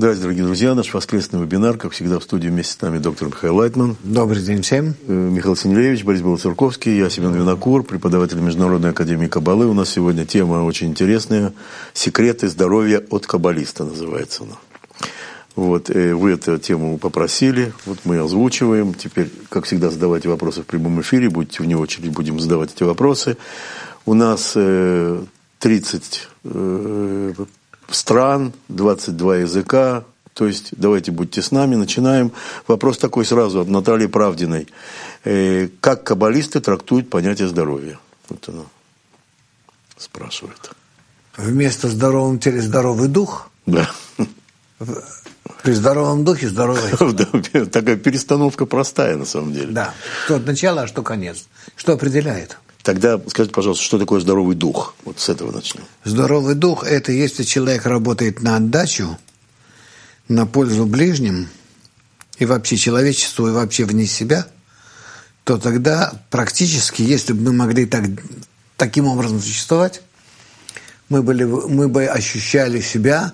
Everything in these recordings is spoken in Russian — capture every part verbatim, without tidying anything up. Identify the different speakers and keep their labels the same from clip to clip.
Speaker 1: Здравствуйте, дорогие друзья. Наш воскресный вебинар, как всегда, в студии вместе с нами доктор Михаил Лайтман.
Speaker 2: Добрый день всем.
Speaker 1: Михаил Синелевич, Борис Белоцерковский, я Семен Винокур, преподаватель Международной академии Каббалы. У нас сегодня тема очень интересная. «Секреты здоровья от каббалиста» называется она. Вот, вы эту тему попросили, вот мы озвучиваем. Теперь, как всегда, задавайте вопросы в прямом эфире, будете вне очередь, будем задавать эти вопросы. У нас тридцать стран, двадцать два языка, то есть давайте будьте с нами, начинаем. Вопрос такой сразу от Натальи Правдиной. Как каббалисты трактуют понятие здоровья? Вот она спрашивает.
Speaker 2: Вместо здоровом теле здоровый дух?
Speaker 1: Да.
Speaker 2: При здоровом духе здоровое тело.
Speaker 1: Такая перестановка простая на самом деле.
Speaker 2: Да. Что от начала, а что конец. Что определяет?
Speaker 1: Тогда скажите, пожалуйста, что такое здоровый дух? Вот с этого начнем.
Speaker 2: Здоровый дух – это если человек работает на отдачу, на пользу ближним, и вообще человечеству, и вообще вне себя, то тогда практически, если бы мы могли так, таким образом существовать, мы, были, мы бы ощущали себя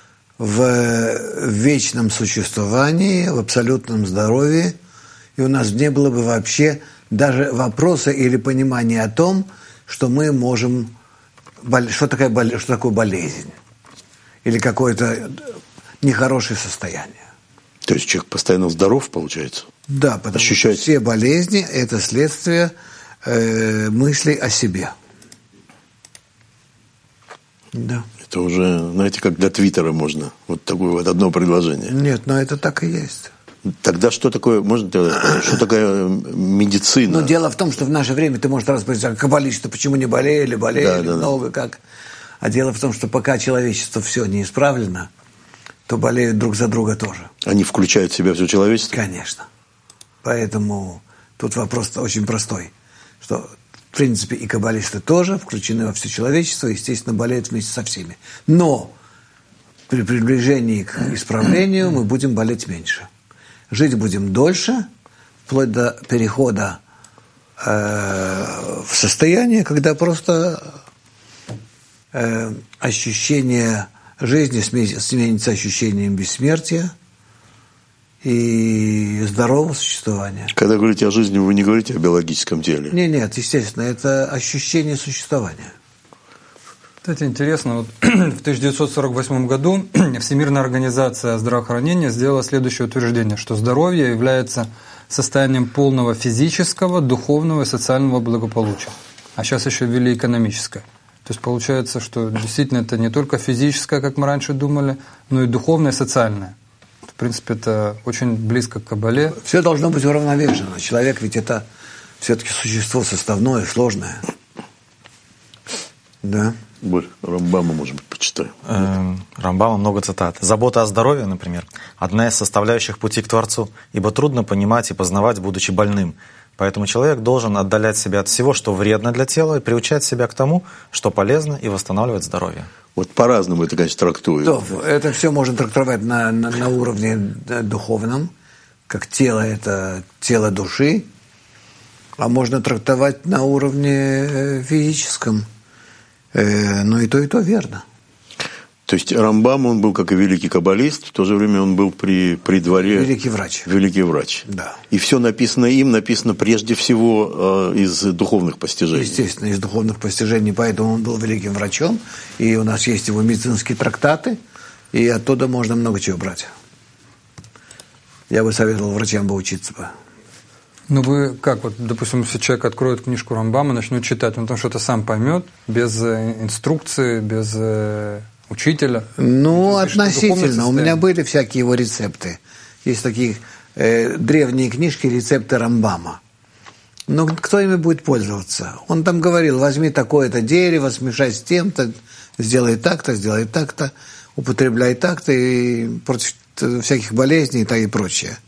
Speaker 2: в вечном существовании, в абсолютном здоровье, и у нас не было бы вообще даже вопроса или понимания о том, что мы можем, что такое, что такое болезнь или какое-то нехорошее состояние.
Speaker 1: То есть человек постоянно здоров, получается?
Speaker 2: Да, потому
Speaker 1: Ощущает...
Speaker 2: что все болезни – это следствие э, мыслей о себе. Да.
Speaker 1: Это уже, знаете, как для Твиттера можно. Вот такое вот одно предложение.
Speaker 2: Нет, но это так и есть.
Speaker 1: Тогда что такое, можно, что такое медицина?
Speaker 2: Ну, дело в том, что в наше время ты можешь расспросить, каббалисты почему не болели, болели,
Speaker 1: да, да,
Speaker 2: много
Speaker 1: да.
Speaker 2: как. А дело в том, что пока человечество все не исправлено, то болеют друг за друга тоже.
Speaker 1: Они включают в себя все человечество?
Speaker 2: Конечно. Поэтому тут вопрос очень простой, что в принципе и каббалисты тоже включены во все человечество, естественно, болеют вместе со всеми. Но при приближении к исправлению мы будем болеть меньше. Жить будем дольше, вплоть до перехода э, в состояние, когда просто э, ощущение жизни сменится ощущением бессмертия и здорового существования.
Speaker 1: Когда говорите о жизни, вы не говорите о биологическом теле?
Speaker 2: Нет, нет, естественно, это ощущение существования.
Speaker 3: Кстати, интересно, вот в тысяча девятьсот сорок восьмом году Всемирная организация здравоохранения сделала следующее утверждение, что здоровье является состоянием полного физического, духовного и социального благополучия. А сейчас еще ввели экономическое. То есть получается, что действительно это не только физическое, как мы раньше думали, но и духовное и социальное. В принципе, это очень близко к Каббале.
Speaker 2: Все должно быть уравновешено. Человек ведь это все-таки существо составное, сложное. Да.
Speaker 1: Борь, Рамбама, может быть, почитаем.
Speaker 4: Эм, Рамбама много цитат. «Забота о здоровье, например, одна из составляющих пути к Творцу, ибо трудно понимать и познавать, будучи больным. Поэтому человек должен отдалять себя от всего, что вредно для тела, и приучать себя к тому, что полезно и восстанавливает здоровье».
Speaker 1: Вот по-разному это, конечно, трактуют.
Speaker 2: Да, это все можно трактовать на, на, на уровне духовном, как тело – это тело души, а можно трактовать на уровне физическом. Но и то, и то верно.
Speaker 1: То есть Рамбам, он был как и великий каббалист, в то же время он был при, при дворе...
Speaker 2: Великий врач.
Speaker 1: Великий врач.
Speaker 2: Да.
Speaker 1: И все написано им, написано прежде всего э, из духовных постижений.
Speaker 2: Естественно, из духовных постижений, поэтому он был великим врачом, и у нас есть его медицинские трактаты, и оттуда можно много чего брать. Я бы советовал врачам бы учиться бы.
Speaker 3: Ну вы как, вот, допустим, если человек откроет книжку Рамбама, начнет читать, он там что-то сам поймет, без инструкции, без э, учителя?
Speaker 2: Ну, относительно. У меня были всякие его рецепты. Есть такие э, древние книжки, рецепты Рамбама. Но кто ими будет пользоваться? Он там говорил, возьми такое-то дерево, смешай с тем-то, сделай так-то, сделай так-то, употребляй так-то, и против всяких болезней и так и прочее.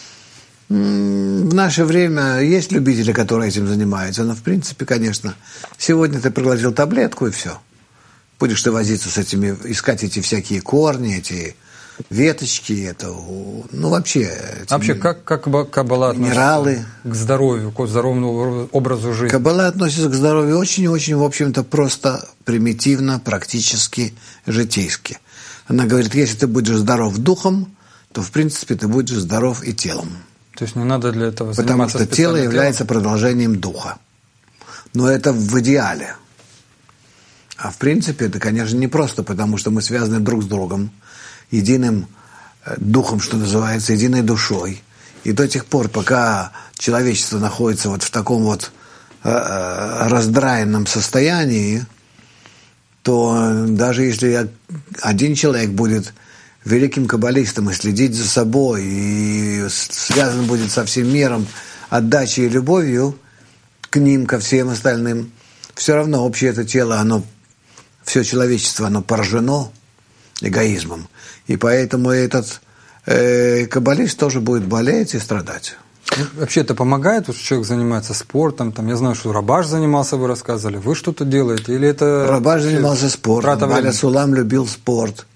Speaker 2: В наше время есть любители, которые этим занимаются, но в принципе, конечно, сегодня ты проглотил таблетку и все. Будешь ты возиться с этими, искать эти всякие корни, эти веточки, это, ну вообще...
Speaker 3: Вообще, как, как Каббала
Speaker 2: минералы.
Speaker 3: относится к здоровью, к здоровому образу жизни?
Speaker 2: Каббала относится к здоровью очень-очень, в общем-то, просто примитивно, практически, житейски. Она говорит, если ты будешь здоров духом, то, в принципе, ты будешь здоров и телом.
Speaker 3: То есть не надо для этого
Speaker 2: Потому
Speaker 3: заниматься
Speaker 2: что тело
Speaker 3: специальным
Speaker 2: является
Speaker 3: телом?
Speaker 2: продолжением духа. Но это в идеале. А в принципе, это, конечно, не просто, потому что мы связаны друг с другом, единым духом, что называется, единой душой. И до тех пор, пока человечество находится вот в таком вот э, раздраенном состоянии, то даже если один человек будет великим каббалистом и следить за собой, и связан будет со всем миром отдачей и любовью к ним, ко всем остальным, все равно общее это тело, оно, все человечество, оно поражено эгоизмом. И поэтому этот э, каббалист тоже будет болеть и страдать.
Speaker 3: Ну, вообще это помогает, что человек занимается спортом? Там, я знаю, что Рабаш занимался, вы рассказывали. Вы что-то делаете? Или это
Speaker 2: Рабаш занимался спортом, Баля Сулам любил спорт.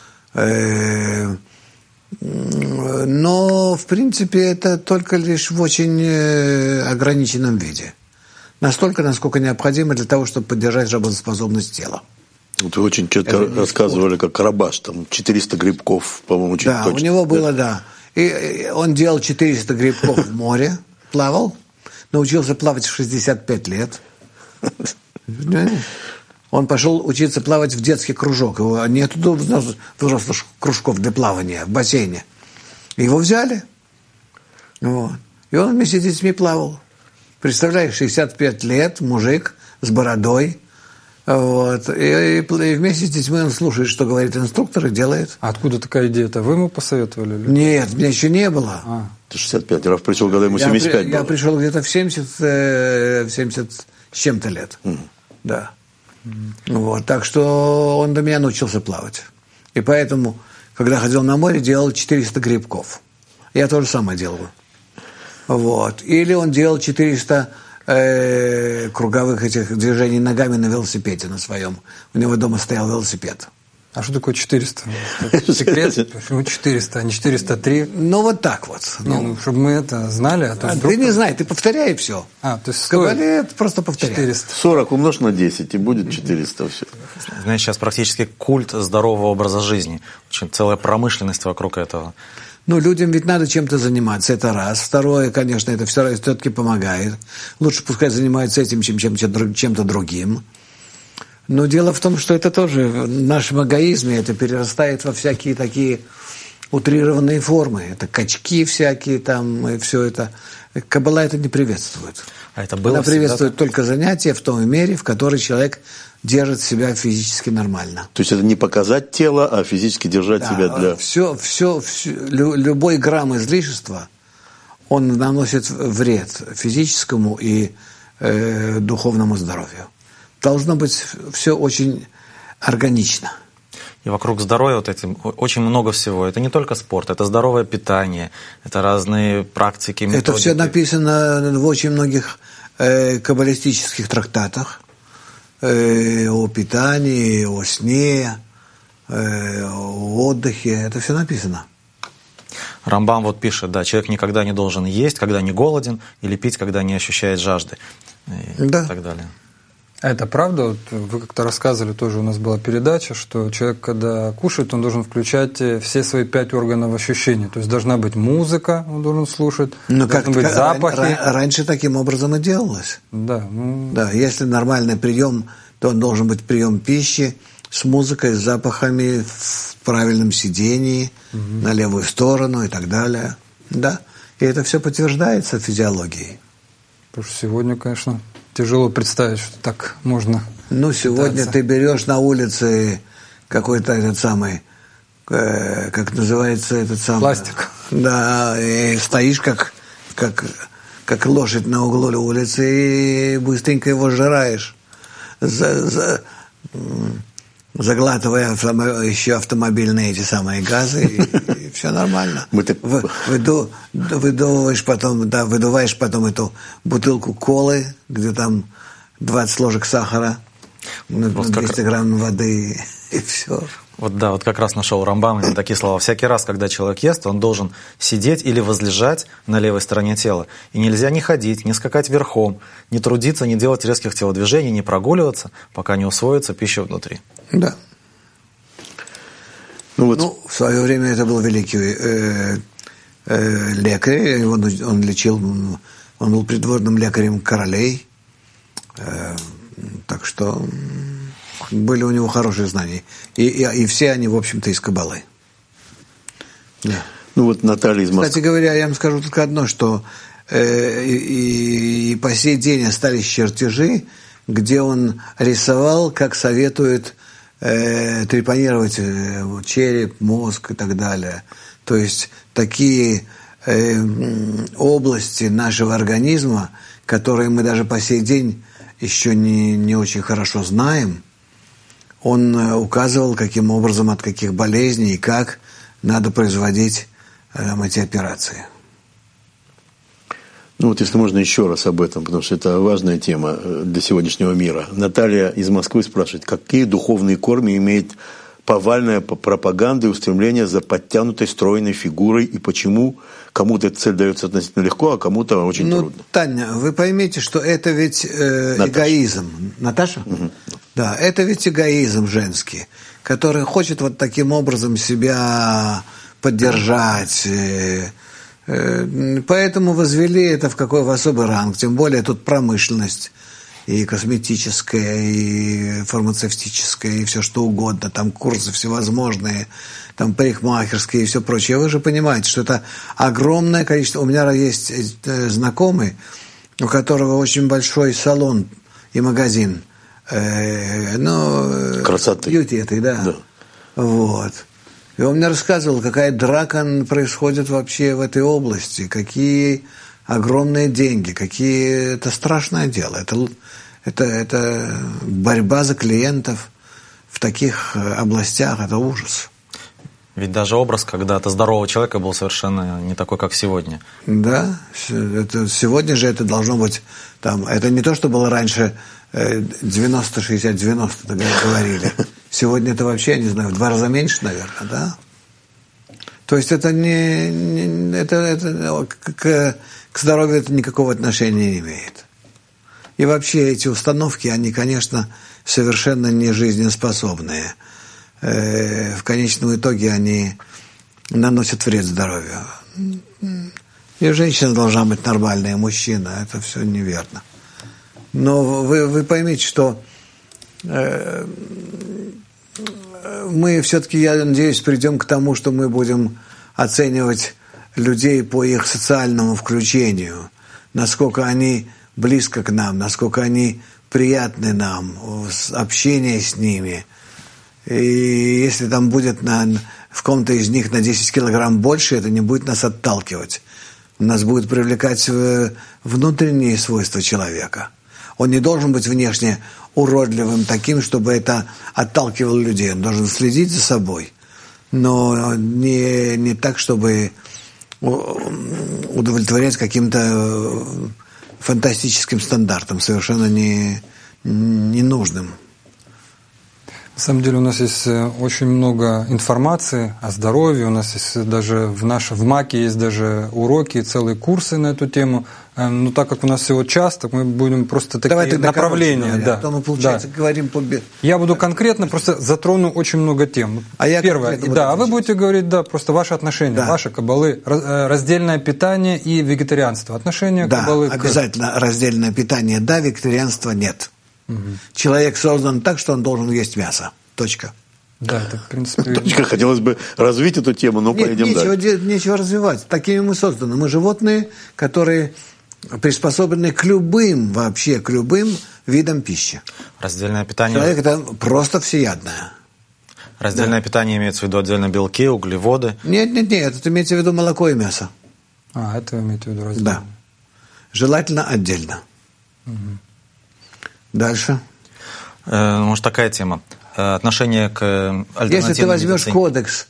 Speaker 2: Но, в принципе, это только лишь в очень ограниченном виде. Настолько, насколько необходимо для того, чтобы поддержать работоспособность тела.
Speaker 1: Вот вы очень четко это рассказывали, как Рабаш, там четыреста грибков, по-моему, очень
Speaker 2: да,
Speaker 1: точно.
Speaker 2: У него было, да. И он делал четыреста грибков в море, плавал, научился плавать в шестьдесят пять лет. Он пошел учиться плавать в детский кружок. Его нету взрослых кружков для плавания в бассейне. Его взяли. Вот. И он вместе с детьми плавал. Представляешь, шестьдесят пять лет, мужик с бородой. Вот. И, и, и вместе с детьми он слушает, что говорит инструктор, и делает.
Speaker 3: А откуда такая идея? Это вы ему посоветовали? Или?
Speaker 2: Нет, меня еще не было.
Speaker 3: А.
Speaker 1: Это шестьдесят пять. Раф пришел, когда ему семьдесят пять
Speaker 2: я,
Speaker 1: было.
Speaker 2: Я пришел где-то в семьдесят, в семьдесят с чем-то лет. Mm. Да. Вот, так что он до меня научился плавать. И поэтому, когда ходил на море, делал четыреста грибков. Я то же самое делал. Вот. Или он делал четыреста э, круговых этих движений ногами на велосипеде на своем. У него дома стоял велосипед.
Speaker 3: А что такое четыреста? Секрет? Почему четыреста, а не четыреста три?
Speaker 2: Ну, вот так вот.
Speaker 3: Не, ну, чтобы мы это знали. А, то
Speaker 2: а
Speaker 3: вдруг...
Speaker 2: ты не знаешь, ты повторяй все.
Speaker 3: А, то есть
Speaker 2: Кабале просто повторяй.
Speaker 3: четыреста.
Speaker 1: сорок умножь на десять, и будет четыреста все.
Speaker 4: Знаете, сейчас практически культ здорового образа жизни. Очень целая промышленность вокруг этого.
Speaker 2: Ну, людям ведь надо чем-то заниматься, это раз. Второе, конечно, это все-таки помогает. Лучше пускай занимаются этим, чем чем-то другим. Но дело в том, что это тоже в нашем эгоизме, это перерастает во всякие такие утрированные формы. Это качки всякие там, и все это. Каббала это не приветствует.
Speaker 4: А это было
Speaker 2: Она приветствует
Speaker 4: всегда...
Speaker 2: только занятия в том мере, в которой человек держит себя физически нормально.
Speaker 1: То есть это не показать тело, а физически держать
Speaker 2: да,
Speaker 1: себя для...
Speaker 2: Все, все, все, любой грамм излишества, он наносит вред физическому и э, духовному здоровью. Должно быть все очень органично.
Speaker 4: И вокруг здоровья вот этим очень много всего. Это не только спорт, это здоровое питание, это разные практики, методики.
Speaker 2: Это все написано в очень многих э, каббалистических трактатах э, о питании, о сне, э, о отдыхе. Это все написано.
Speaker 4: Рамбам вот пишет, да, человек никогда не должен есть, когда не голоден, или пить, когда не ощущает жажды. И
Speaker 2: да.
Speaker 4: так далее.
Speaker 3: А это правда? Вот вы как-то рассказывали, тоже у нас была передача, что человек, когда кушает, он должен включать все свои пять органов ощущения. То есть должна быть музыка, он должен слушать,
Speaker 2: Но
Speaker 3: должны
Speaker 2: как,
Speaker 3: быть запахи.
Speaker 2: Раньше таким образом и делалось.
Speaker 3: Да, ну...
Speaker 2: да, если нормальный прием, то он должен быть прием пищи с музыкой, с запахами, в правильном сидении, угу. на левую сторону и так далее. Да. И это все подтверждается физиологией.
Speaker 3: Потому что сегодня, конечно, тяжело представить, что так можно.
Speaker 2: Ну, сегодня
Speaker 3: пытаться.
Speaker 2: Ты берешь на улице какой-то этот самый, э, как называется этот самый...
Speaker 3: Пластик.
Speaker 2: Да, и стоишь как, как, как лошадь на углу улицы и быстренько его сжираешь, за, за, заглатывая еще автомобильные эти самые газы, и, и все нормально. Выду, выдуваешь потом, да, выдуваешь потом эту бутылку колы, где там двадцать ложек сахара, двести грамм воды, и все.
Speaker 4: Вот да, вот как раз нашел Рамбам именно такие слова. Всякий раз, когда человек ест, он должен сидеть или возлежать на левой стороне тела. И нельзя не ходить, не скакать верхом, не трудиться, не делать резких телодвижений, не прогуливаться, пока не усвоится пища внутри.
Speaker 2: Да.
Speaker 1: Ну, вот...
Speaker 2: ну, в свое время это был великий э, э, лекарь, он, он лечил, он был придворным лекарем королей, э, так что были у него хорошие знания. И, и, и все они, в общем-то, из Каббалы. Да.
Speaker 1: Ну вот Наталья из Москвы.
Speaker 2: Кстати говоря, я вам скажу только одно, что э, и, и по сей день остались чертежи, где он рисовал, как советует э, трепанировать э, череп, мозг и так далее. То есть такие э, области нашего организма, которые мы даже по сей день еще не, не очень хорошо знаем, он указывал, каким образом, от каких болезней и как надо производить э, эти операции.
Speaker 1: Ну вот если можно еще раз об этом, потому что это важная тема для сегодняшнего мира. Наталья из Москвы спрашивает, какие духовные корни имеет повальная пропаганда и устремление за подтянутой, стройной фигурой, и почему кому-то эта цель дается относительно легко, а кому-то очень
Speaker 2: ну,
Speaker 1: трудно?
Speaker 2: Таня, вы поймите, что это ведь э,
Speaker 1: Наташа.
Speaker 2: эгоизм. Наташа?
Speaker 1: Угу.
Speaker 2: Да, это ведь эгоизм женский, который хочет вот таким образом себя поддержать. Э, э, поэтому возвели это в какой в особый ранг. Тем более тут промышленность и косметическая, и фармацевтическая, и все что угодно, там курсы всевозможные, там парикмахерские и все прочее. Вы же понимаете, что это огромное количество. У меня есть знакомый, у которого очень большой салон и магазин. Э, ну,
Speaker 1: красоты.
Speaker 2: Бьюти этой, да.
Speaker 1: да.
Speaker 2: Вот. И он мне рассказывал, какая драка происходит вообще в этой области, какие огромные деньги, какие это страшное дело. Это, это, это борьба за клиентов в таких областях, это ужас.
Speaker 4: Ведь даже образ когда-то здорового человека был совершенно не такой, как сегодня.
Speaker 2: Да, это, сегодня же это должно быть там, это не то, что было раньше девяносто шестьдесят девяносто, так говорили. Сегодня это вообще, я не знаю, в два раза меньше, наверное, да? То есть это не, не это, это к, к здоровью это никакого отношения не имеет. И вообще эти установки, они, конечно, совершенно не жизнеспособные. В конечном итоге они наносят вред здоровью. И женщина должна быть нормальная, и мужчина. Это все неверно. Но вы, вы поймите, что э, мы все-таки, я надеюсь, придем к тому, что мы будем оценивать людей по их социальному включению, насколько они близко к нам, насколько они приятны нам, общение с ними. И если там будет на, в ком-то из них на десять килограмм больше, это не будет нас отталкивать. Нас будет привлекать внутренние свойства человека. Он не должен быть внешне уродливым таким, чтобы это отталкивало людей. Он должен следить за собой, но не, не так, чтобы удовлетворять каким-то фантастическим стандартам, совершенно не, ненужным.
Speaker 3: На самом деле у нас есть очень много информации о здоровье, у нас есть даже в нашем в МАКе есть даже уроки, целые курсы на эту тему. Но так как у нас всего час, так мы будем просто такие
Speaker 2: Давай
Speaker 3: направления.
Speaker 2: Короче,
Speaker 3: да,
Speaker 2: а то мы, получается,
Speaker 3: да.
Speaker 2: говорим по...
Speaker 3: Я буду конкретно, просто затрону очень много тем.
Speaker 2: А я
Speaker 3: Первое, да, а вы будете говорить, да, просто ваши отношения,
Speaker 2: да.
Speaker 3: ваши каббалы, раздельное питание и вегетарианство. Отношения
Speaker 2: да,
Speaker 3: каббалы к...
Speaker 2: обязательно раздельное питание, да, вегетарианства нет. Угу. Человек создан так, что он должен есть мясо. Точка.
Speaker 3: Да, это, в принципе...
Speaker 1: Точка. Хотелось бы развить эту тему, но
Speaker 2: Нет,
Speaker 1: поедем
Speaker 2: нечего,
Speaker 1: дальше.
Speaker 2: Нечего развивать. Такими мы созданы. Мы животные, которые приспособлены к любым, вообще к любым видам пищи.
Speaker 4: Раздельное питание...
Speaker 2: Человек – это просто всеядное.
Speaker 4: Раздельное да. питание имеется в виду отдельно белки, углеводы?
Speaker 2: Нет, нет, нет. Это имеется в виду молоко и мясо.
Speaker 3: А, это имеете в виду раздельно.
Speaker 2: Да. Желательно отдельно.
Speaker 3: Угу.
Speaker 2: Дальше.
Speaker 4: Э, может, такая тема. Отношение к альтернативной
Speaker 2: Если ты возьмешь
Speaker 4: медицине.
Speaker 2: кодекс,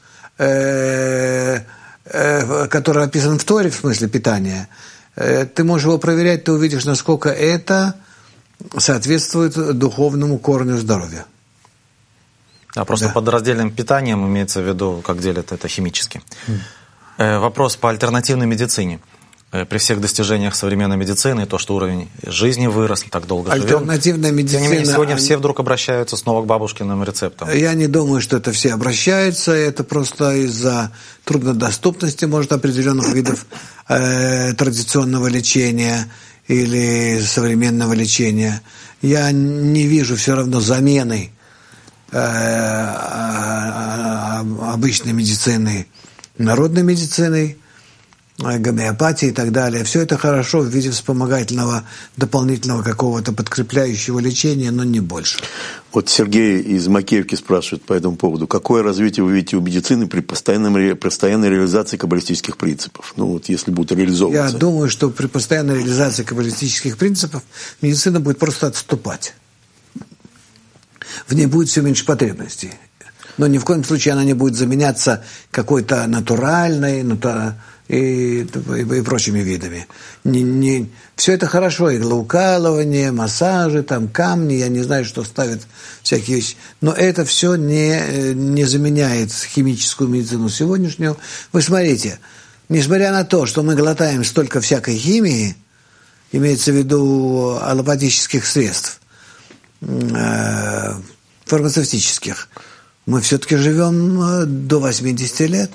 Speaker 2: э, э, который описан в Торе, в смысле питания, э, ты можешь его проверять, ты увидишь, насколько это соответствует духовному корню здоровья.
Speaker 4: А просто да. под раздельным питанием имеется в виду, как делят это химически. Mm. Э, вопрос по альтернативной медицине. при всех достижениях современной медицины, то, что уровень жизни вырос, так долго живем.
Speaker 2: Альтернативная медицина...
Speaker 4: Тем не менее, сегодня все вдруг обращаются снова к бабушкиным рецептам.
Speaker 2: Я не думаю, что это все обращаются. Это просто из-за труднодоступности, может, определенных видов э, традиционного лечения или современного лечения. Я не вижу все равно замены э, обычной медицины народной медициной, гомеопатии и так далее. Все это хорошо в виде вспомогательного, дополнительного какого-то подкрепляющего лечения, но не больше.
Speaker 1: Вот Сергей из Макеевки спрашивает по этому поводу. Какое развитие вы видите у медицины при постоянной, постоянной реализации каббалистических принципов? Ну вот если будут реализовываться.
Speaker 2: Я думаю, что при постоянной реализации каббалистических принципов медицина будет просто отступать. В ней будет все меньше потребностей. Но ни в коем случае она не будет заменяться какой-то натуральной, натура... И, и, и прочими видами. Не, не, все это хорошо, иглоукалывание, массажи, там, камни, я не знаю, что ставят всякие вещи. Но это все не, не заменяет химическую медицину сегодняшнюю. Вы смотрите, несмотря на то, что мы глотаем столько всякой химии, имеется в виду аллопатических средств, э, фармацевтических, мы все-таки живем до восьмидесяти лет.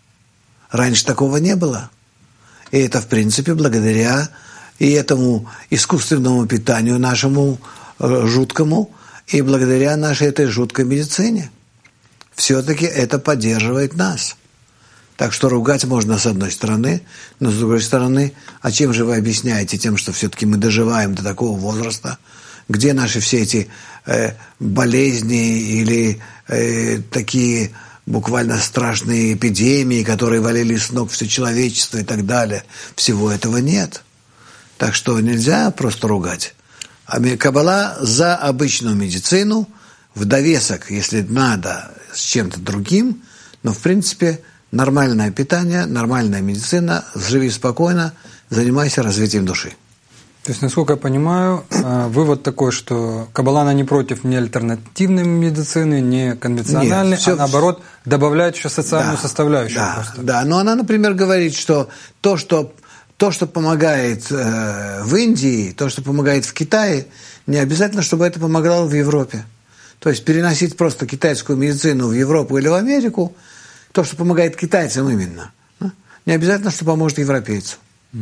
Speaker 2: Раньше такого не было. И это, в принципе, благодаря и этому искусственному питанию нашему э, жуткому, и благодаря нашей этой жуткой медицине. Все-таки это поддерживает нас. Так что ругать можно с одной стороны, но с другой стороны, а чем же вы объясняете? Тем, что все-таки мы доживаем до такого возраста, где наши все эти э, болезни или э, такие... буквально страшные эпидемии, которые валили с ног все человечество и так далее. Всего этого нет. Так что нельзя просто ругать. А Каббала за обычную медицину, в довесок, если надо, с чем-то другим, но в принципе нормальное питание, нормальная медицина, живи спокойно, занимайся развитием души.
Speaker 3: То есть, насколько я понимаю, вывод такой, что Каббала, она не против ни альтернативной медицины, ни конвенциональной, Нет, все, а наоборот добавляет еще социальную
Speaker 2: да,
Speaker 3: составляющую.
Speaker 2: Да,
Speaker 3: просто.
Speaker 2: да, но она, например, говорит, что то, что, то, что помогает э, в Индии, то, что помогает в Китае, не обязательно, чтобы это помогало в Европе. То есть переносить просто китайскую медицину в Европу или в Америку, то, что помогает китайцам именно, не обязательно, что поможет европейцам.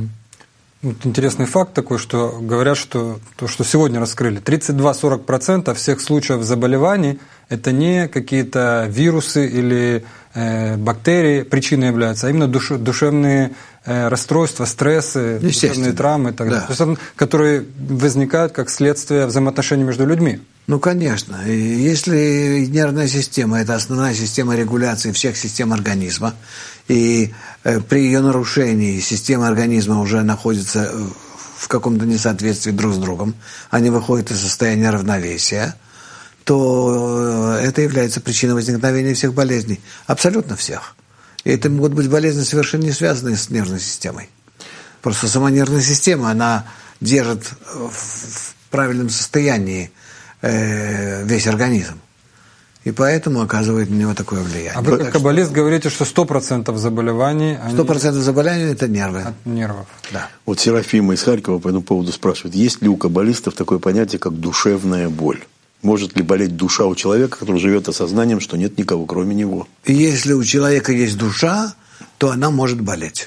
Speaker 3: Вот интересный факт такой, что говорят, что то, что сегодня раскрыли, тридцать два - сорок процентов всех случаев заболеваний – это не какие-то вирусы или э, бактерии причиной являются, а именно душ, душевные э, расстройства, стрессы, душевные травмы и так далее,
Speaker 2: да.
Speaker 3: То есть, которые возникают как следствие взаимоотношений между людьми.
Speaker 2: Ну, конечно. Если нервная система – это основная система регуляции всех систем организма, и при ее нарушении система организма уже находится в каком-то несоответствии друг с другом, они выходят из состояния равновесия, то это является причиной возникновения всех болезней. Абсолютно всех. И это могут быть болезни, совершенно не связанные с нервной системой. Просто сама нервная система, она держит в правильном состоянии весь организм. И поэтому оказывает на него такое влияние.
Speaker 3: А вы как каббалист что... говорите, что сто процентов заболеваний...
Speaker 2: сто процентов заболеваний – это нервы.
Speaker 3: От нервов.
Speaker 2: Да.
Speaker 1: Вот Серафима из Харькова по этому поводу спрашивает, есть ли у каббалистов такое понятие, как душевная боль? Может ли болеть душа у человека, который живет осознанием, что нет никого, кроме него?
Speaker 2: Если у человека есть душа, то она может болеть.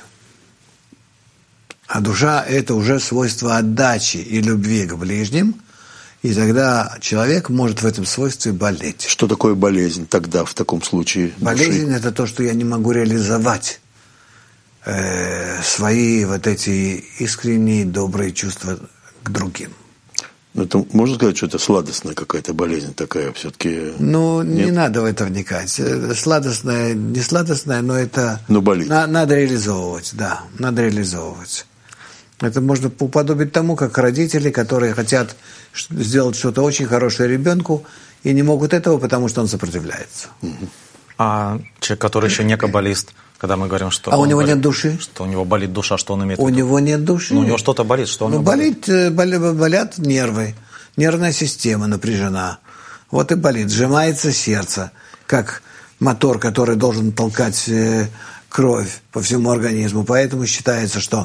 Speaker 2: А душа – это уже свойство отдачи и любви к ближним, и тогда человек может в этом свойстве болеть.
Speaker 1: Что такое болезнь тогда, в таком случае?
Speaker 2: Болезнь – это то, что я не могу реализовать э, свои вот эти искренние, добрые чувства к другим.
Speaker 1: Ну, это, можно сказать, что это сладостная какая-то болезнь такая все-таки?
Speaker 2: Ну, Нет? не надо в это вникать. Сладостная, не сладостная, но это…
Speaker 1: Но болит.
Speaker 2: На, надо реализовывать, да, надо реализовывать. Это можно уподобить тому, как родители, которые хотят сделать что-то очень хорошее ребенку и не могут этого, потому что он сопротивляется.
Speaker 4: А человек, который еще не каббалист, когда мы говорим, что…
Speaker 2: А у него
Speaker 4: болит,
Speaker 2: нет души?
Speaker 4: Что у него болит душа, что он имеет в виду?
Speaker 2: У него нет души.
Speaker 4: Ну, у него что-то болит, что у него
Speaker 2: ну, болит? болит? Болят нервы, нервная система напряжена. Вот и болит, сжимается сердце, как мотор, который должен толкать кровь по всему организму. Поэтому считается, что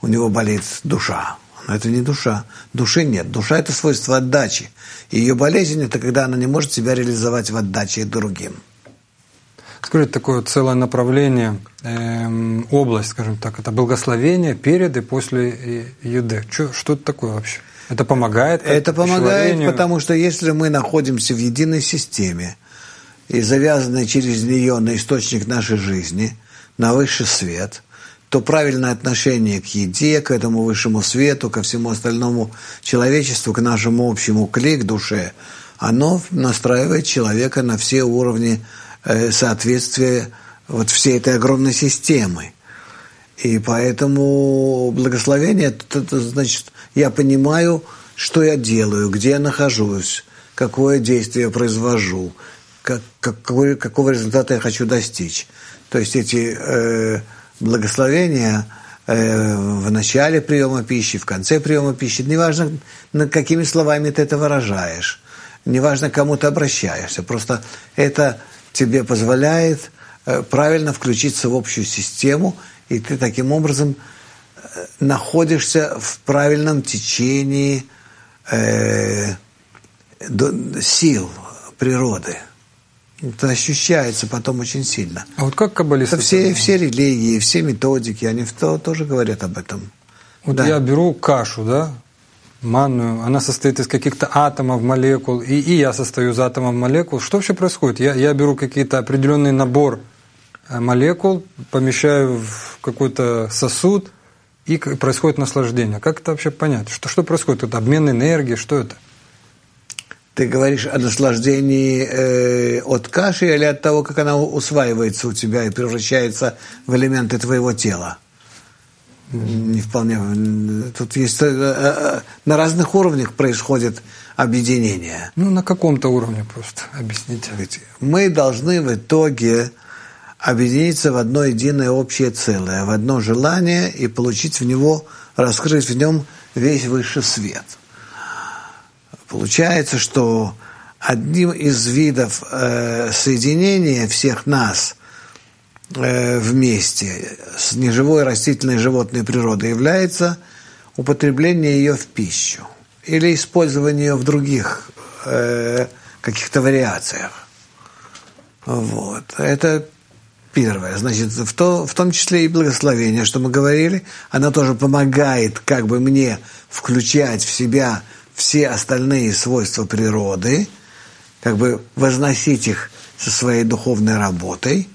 Speaker 2: у него болит душа. Но это не душа. Души нет. Душа – это свойство отдачи. И ее болезнь – это когда она не может себя реализовать в отдаче другим.
Speaker 3: Скажите, такое целое направление, эм, область, скажем так, это благословение перед и после еды. Что, что это такое вообще? Это помогает?
Speaker 2: Это помогает, потому что если мы находимся в единой системе и завязаны через нее на источник нашей жизни, на высший свет, то правильное отношение к еде, к этому высшему свету, ко всему остальному человечеству, к нашему общему кли, к душе, оно настраивает человека на все уровни э, соответствия вот всей этой огромной системы. И поэтому благословение, это, это значит, я понимаю, что я делаю, где я нахожусь, какое действие я произвожу, как, какой, какого результата я хочу достичь. То есть эти э, благословения э, в начале приема пищи, в конце приема пищи, неважно, на какими словами ты это выражаешь, неважно, к кому ты обращаешься, просто это тебе позволяет э, правильно включиться в общую систему, и ты таким образом э, находишься в правильном течении э, до, сил природы. Это ощущается потом очень сильно.
Speaker 3: А вот как каббалисты?
Speaker 2: Все, все религии, все методики, они то, тоже говорят об этом.
Speaker 3: Вот
Speaker 2: да.
Speaker 3: Я беру кашу, да, манную, она состоит из каких-то атомов, молекул, и, и я состою из атомов, молекул. Что вообще происходит? Я, я беру какие-то определенный набор молекул, помещаю в какой-то сосуд, и происходит наслаждение. Как это вообще понять? Что, что происходит? Это обмен энергии, что это?
Speaker 2: Ты говоришь о наслаждении э, от каши или от того, как она усваивается у тебя и превращается в элементы твоего тела? Mm. Не вполне. Тут есть э, э, на разных уровнях происходит объединение.
Speaker 3: Ну, на каком-то уровне просто объясните.
Speaker 2: Мы должны в итоге объединиться в одно единое общее целое, в одно желание и получить в него, раскрыть в нем весь высший свет. Получается, что одним из видов э, соединения всех нас э, вместе с неживой растительной животной природой является употребление ее в пищу или использование ее в других э, каких-то вариациях. Вот. Это первое. Значит, в, то, в том числе и благословение, что мы говорили, оно тоже помогает как бы мне включать в себя все остальные свойства природы, как бы возносить их со своей духовной работой.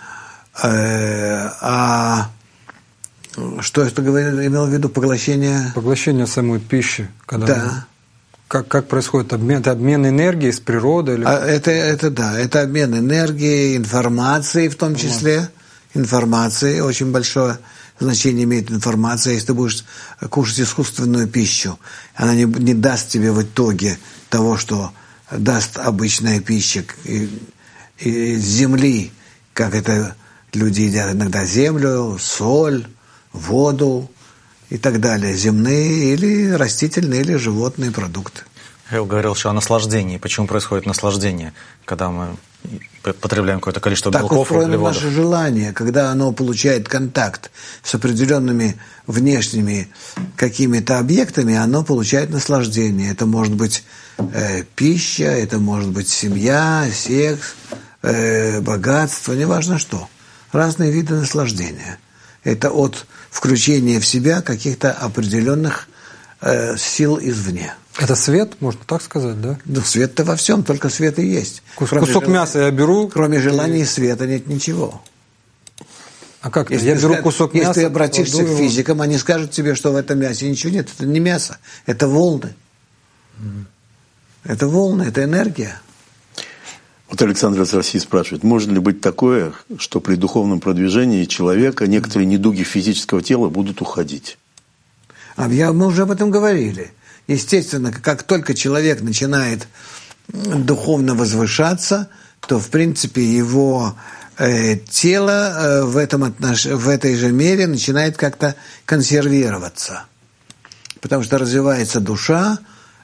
Speaker 2: А что это имел в виду? Поглощение?
Speaker 3: Поглощение самой пищи. Когда
Speaker 2: да.
Speaker 3: Мы, как, как происходит обмен? Это обмен энергией с природой? Или...
Speaker 2: А это, это да, это обмен энергией, информацией в том числе. Информацией очень большое значение имеет информация. Если ты будешь кушать искусственную пищу, она не, не даст тебе в итоге того, что даст обычная пища и, и земли, как это люди едят иногда землю, соль, воду и так далее, земные или растительные, или животные продукты.
Speaker 4: Я говорил еще о наслаждении. Почему происходит наслаждение, когда мы потребляем какое-то количество
Speaker 2: так
Speaker 4: белков и углеводов?
Speaker 2: Так устроено наше желание, когда оно получает контакт с определенными внешними какими-то объектами, оно получает наслаждение. Это может быть э, пища, это может быть семья, секс, э, богатство, неважно что. Разные виды наслаждения. Это от включения в себя каких-то определенных э, сил извне.
Speaker 3: Это свет, можно так сказать, да?
Speaker 2: Ну, свет-то во всем, только свет и есть.
Speaker 3: Кус, кусок жел... мяса я беру.
Speaker 2: Кроме желания и света нет ничего.
Speaker 3: А как
Speaker 2: если
Speaker 3: я беру
Speaker 2: скажешь,
Speaker 3: кусок
Speaker 2: если
Speaker 3: мяса.
Speaker 2: Если ты обратишься к физикам, они скажут тебе, что в этом мясе ничего нет. Это не мясо, это волны. Mm. Это волны, это энергия.
Speaker 1: Вот Александр из России спрашивает, может ли быть такое, что при духовном продвижении человека некоторые недуги физического тела будут уходить?
Speaker 2: А я, мы уже об этом говорили. Естественно, как только человек начинает духовно возвышаться, то, в принципе, его э, тело э, в, этом отнош... в этой же мере начинает как-то консервироваться. Потому что развивается душа,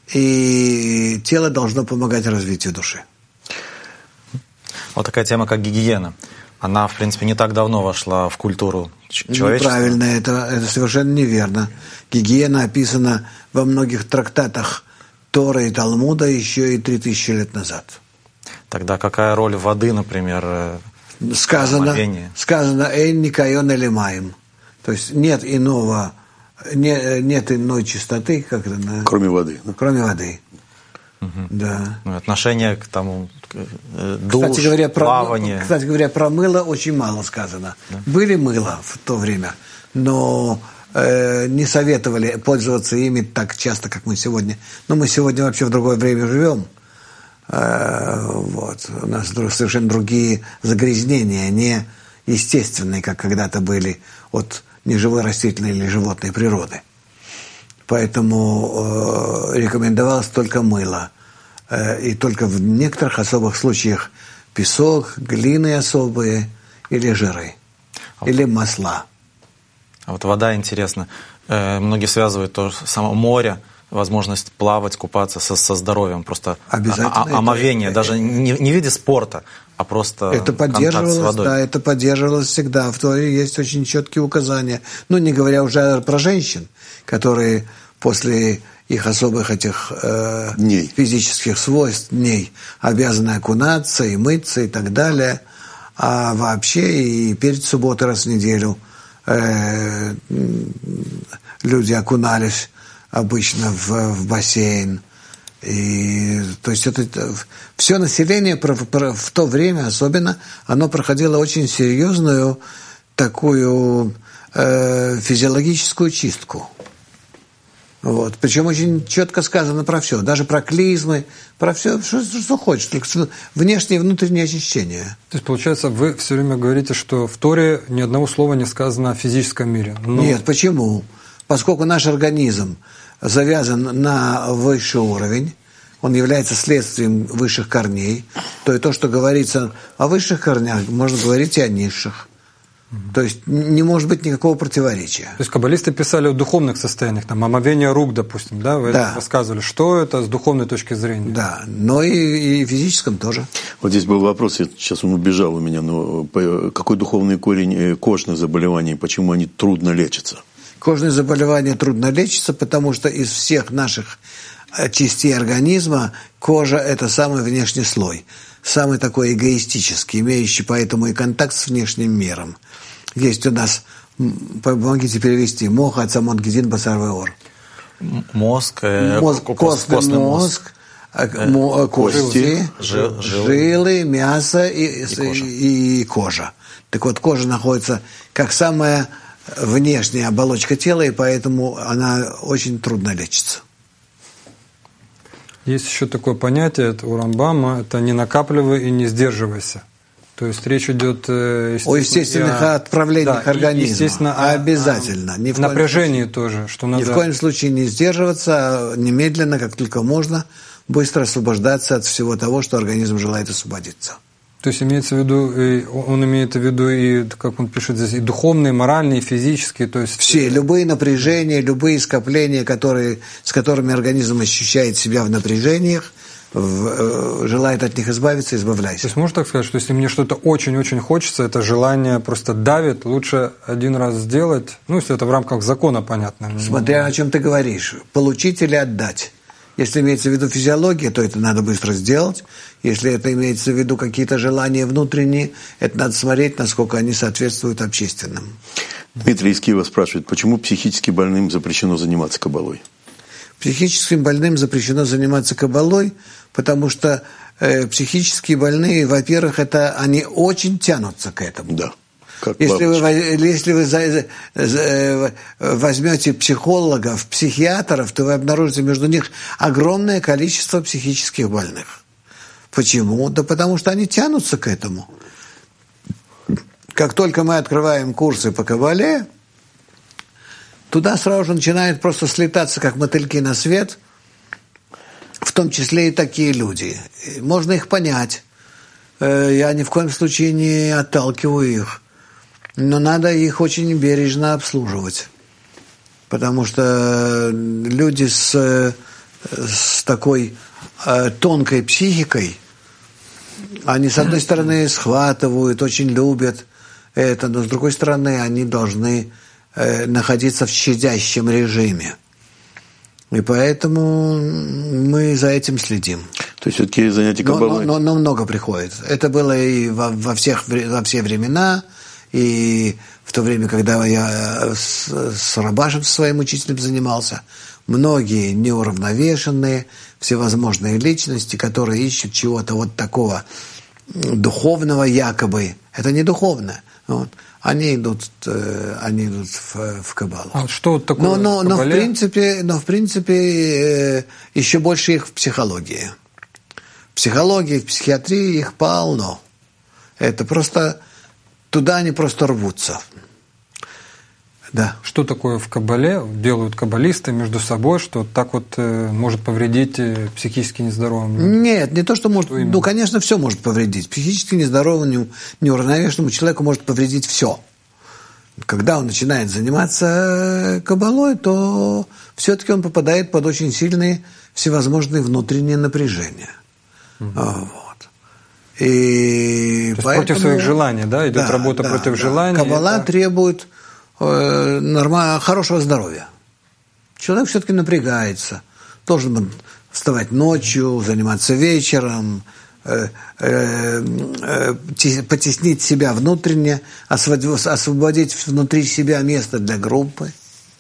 Speaker 2: и тело должно помогать развитию души.
Speaker 4: Вот такая тема, как гигиена. она, в принципе, не так давно вошла в культуру человечества.
Speaker 2: Неправильно, это, это совершенно неверно. Гигиена описана во многих трактатах Торы и Талмуда еще и три тысячи лет назад.
Speaker 4: Тогда какая роль воды, например,
Speaker 2: сказано, сказано «Эйн никайон элимаим». То есть нет иного, не, нет иной чистоты, как это,
Speaker 1: кроме воды.
Speaker 2: Кроме воды.
Speaker 4: Угу.
Speaker 2: Да.
Speaker 4: Ну, отношение к тому, к, э, душ,
Speaker 2: кстати говоря, про,
Speaker 4: плавание.
Speaker 2: Кстати говоря, про мыло очень мало сказано. Да. Были мыла в то время, но э, не советовали пользоваться ими так часто, как мы сегодня. Но мы сегодня вообще в другое время живем. Э, вот. У нас совершенно другие загрязнения, не естественные, как когда-то были от неживой растительной или животной природы. Поэтому э, рекомендовалось только мыло. Э, и только в некоторых особых случаях песок, глины особые или жиры, а или вот, масла.
Speaker 4: А вот вода, интересно. Э, многие связывают то само море, возможность плавать, купаться со, со здоровьем. Просто
Speaker 2: обязательно
Speaker 4: омовение, это, даже не, не в виде спорта, а просто
Speaker 2: это поддерживалось, с водой. Да, это поддерживалось всегда. В Торе есть очень четкие указания. Ну, не говоря уже про женщин, которые после их особых этих э, физических свойств, дней, обязаны окунаться и мыться и так далее. А вообще и перед субботой раз в неделю э, люди окунались обычно в, в бассейн. И, то есть это, это все население про, про, в то время особенно, оно проходило очень серьезную такую э, физиологическую чистку. Вот. Причем очень четко сказано про все, даже про клизмы, про все, что, что хочешь, только внешнее и внутреннее очищение.
Speaker 3: То есть, получается, вы все время говорите, что в Торе ни одного слова не сказано о физическом мире. Но...
Speaker 2: Нет, почему? Поскольку наш организм завязан на высший уровень, он является следствием высших корней, то и то, что говорится о высших корнях, можно говорить и о низших. То есть не может быть никакого противоречия.
Speaker 3: То есть каббалисты писали о духовных состояниях, там, омовение рук, допустим, да? Вы
Speaker 2: да.
Speaker 3: рассказывали, что это с духовной точки зрения.
Speaker 2: Да, но и, и физическом тоже.
Speaker 1: Вот здесь был вопрос, сейчас он убежал у меня, но какой духовный корень кожных заболеваний, почему они трудно лечатся?
Speaker 2: Кожные заболевания трудно лечатся, потому что из всех наших частей организма кожа – это самый внешний слой, самый такой эгоистический, имеющий поэтому и контакт с внешним миром. Есть у нас, помогите перевести, мох, ацамон, гидин, басар веор.
Speaker 4: Мозг, э,
Speaker 2: мозг костный, костный мозг, мозг, кости, жил, жилы, мясо и, и, кожа. И, и кожа. Так вот, кожа находится как самая внешняя оболочка тела, и поэтому она очень трудно лечится.
Speaker 3: Есть еще такое понятие это у Рамбама, это не накапливай и не сдерживайся. То есть речь идет о
Speaker 2: естественных о, отправлениях да, организма. А обязательно.
Speaker 3: Ни в напряжении случае, тоже. Что надо...
Speaker 2: Ни в коем случае не сдерживаться, а немедленно, как только можно, быстро освобождаться от всего того, что организм желает освободиться.
Speaker 3: То есть имеется в виду, он имеет в виду и, как он пишет здесь, и духовные, и моральные, и физические, то есть...
Speaker 2: Все, любые напряжения, любые скопления, которые, с которыми организм ощущает себя в напряжениях, в, желает от них избавиться, избавляйся.
Speaker 3: То есть можно так сказать, что если мне что-то очень-очень хочется, это желание просто давит, лучше один раз сделать, ну, если это в рамках закона, понятно.
Speaker 2: Смотря о чем ты говоришь, получить или отдать. Если имеется в виду физиология, то это надо быстро сделать. Если это имеется в виду какие-то желания внутренние, это надо смотреть, насколько они соответствуют общественным.
Speaker 1: Дмитрий из Киева спрашивает, почему психически больным запрещено заниматься каббалой?
Speaker 2: Психическим больным запрещено заниматься каббалой, потому что э, психически больные, во-первых, это они очень тянутся к этому.
Speaker 1: Да. Как
Speaker 2: если вы, если вы за, за, возьмете психологов, психиатров, то вы обнаружите между них огромное количество психических больных. Почему? Да потому что они тянутся к этому. Как только мы открываем курсы по каббале, туда сразу же начинают просто слетаться, как мотыльки на свет, в том числе и такие люди. Можно их понять. Я ни в коем случае не отталкиваю их. Но надо их очень бережно обслуживать. Потому что люди с, с такой э, тонкой психикой, Они, с одной стороны, схватывают, очень любят это, но с другой стороны, они должны э, находиться в щадящем режиме. И поэтому мы за этим следим.
Speaker 1: То есть все-таки занятия каббалой...
Speaker 2: Но, но, но много приходит. Это было и во, во, всех, во все времена, и в то время, когда я с, с Рабашем, своим учителем, занимался, многие неуравновешенные, всевозможные личности, которые ищут чего-то вот такого духовного якобы. Это не духовно. Вот. Они идут, они идут в, в каббалу.
Speaker 3: А что вот такое
Speaker 2: но, но,
Speaker 3: в
Speaker 2: но, в принципе, но в принципе еще больше их в психологии. В психологии, в психиатрии их полно. Это просто... Туда они просто рвутся. Да.
Speaker 3: Что такое в каббале делают каббалисты между собой, что так вот э, может повредить э, психически нездоровым людям?
Speaker 2: Нет, не то, что может... Что ну, конечно, все может повредить. Психически нездоровому, неуравновешенному человеку может повредить все. Когда он начинает заниматься каббалой, то все-таки он попадает под очень сильные всевозможные внутренние напряжения. Угу. Вот. И
Speaker 3: то
Speaker 2: поэтому...
Speaker 3: против своих желаний, да? Идет да, работа
Speaker 2: да,
Speaker 3: против
Speaker 2: да.
Speaker 3: желаний.
Speaker 2: Каббала
Speaker 3: это...
Speaker 2: требует э, норма... хорошего здоровья. Человек все-таки напрягается. Должен вставать ночью, заниматься вечером, э, э, э, потеснить себя внутренне, освободить, освободить внутри себя место для группы.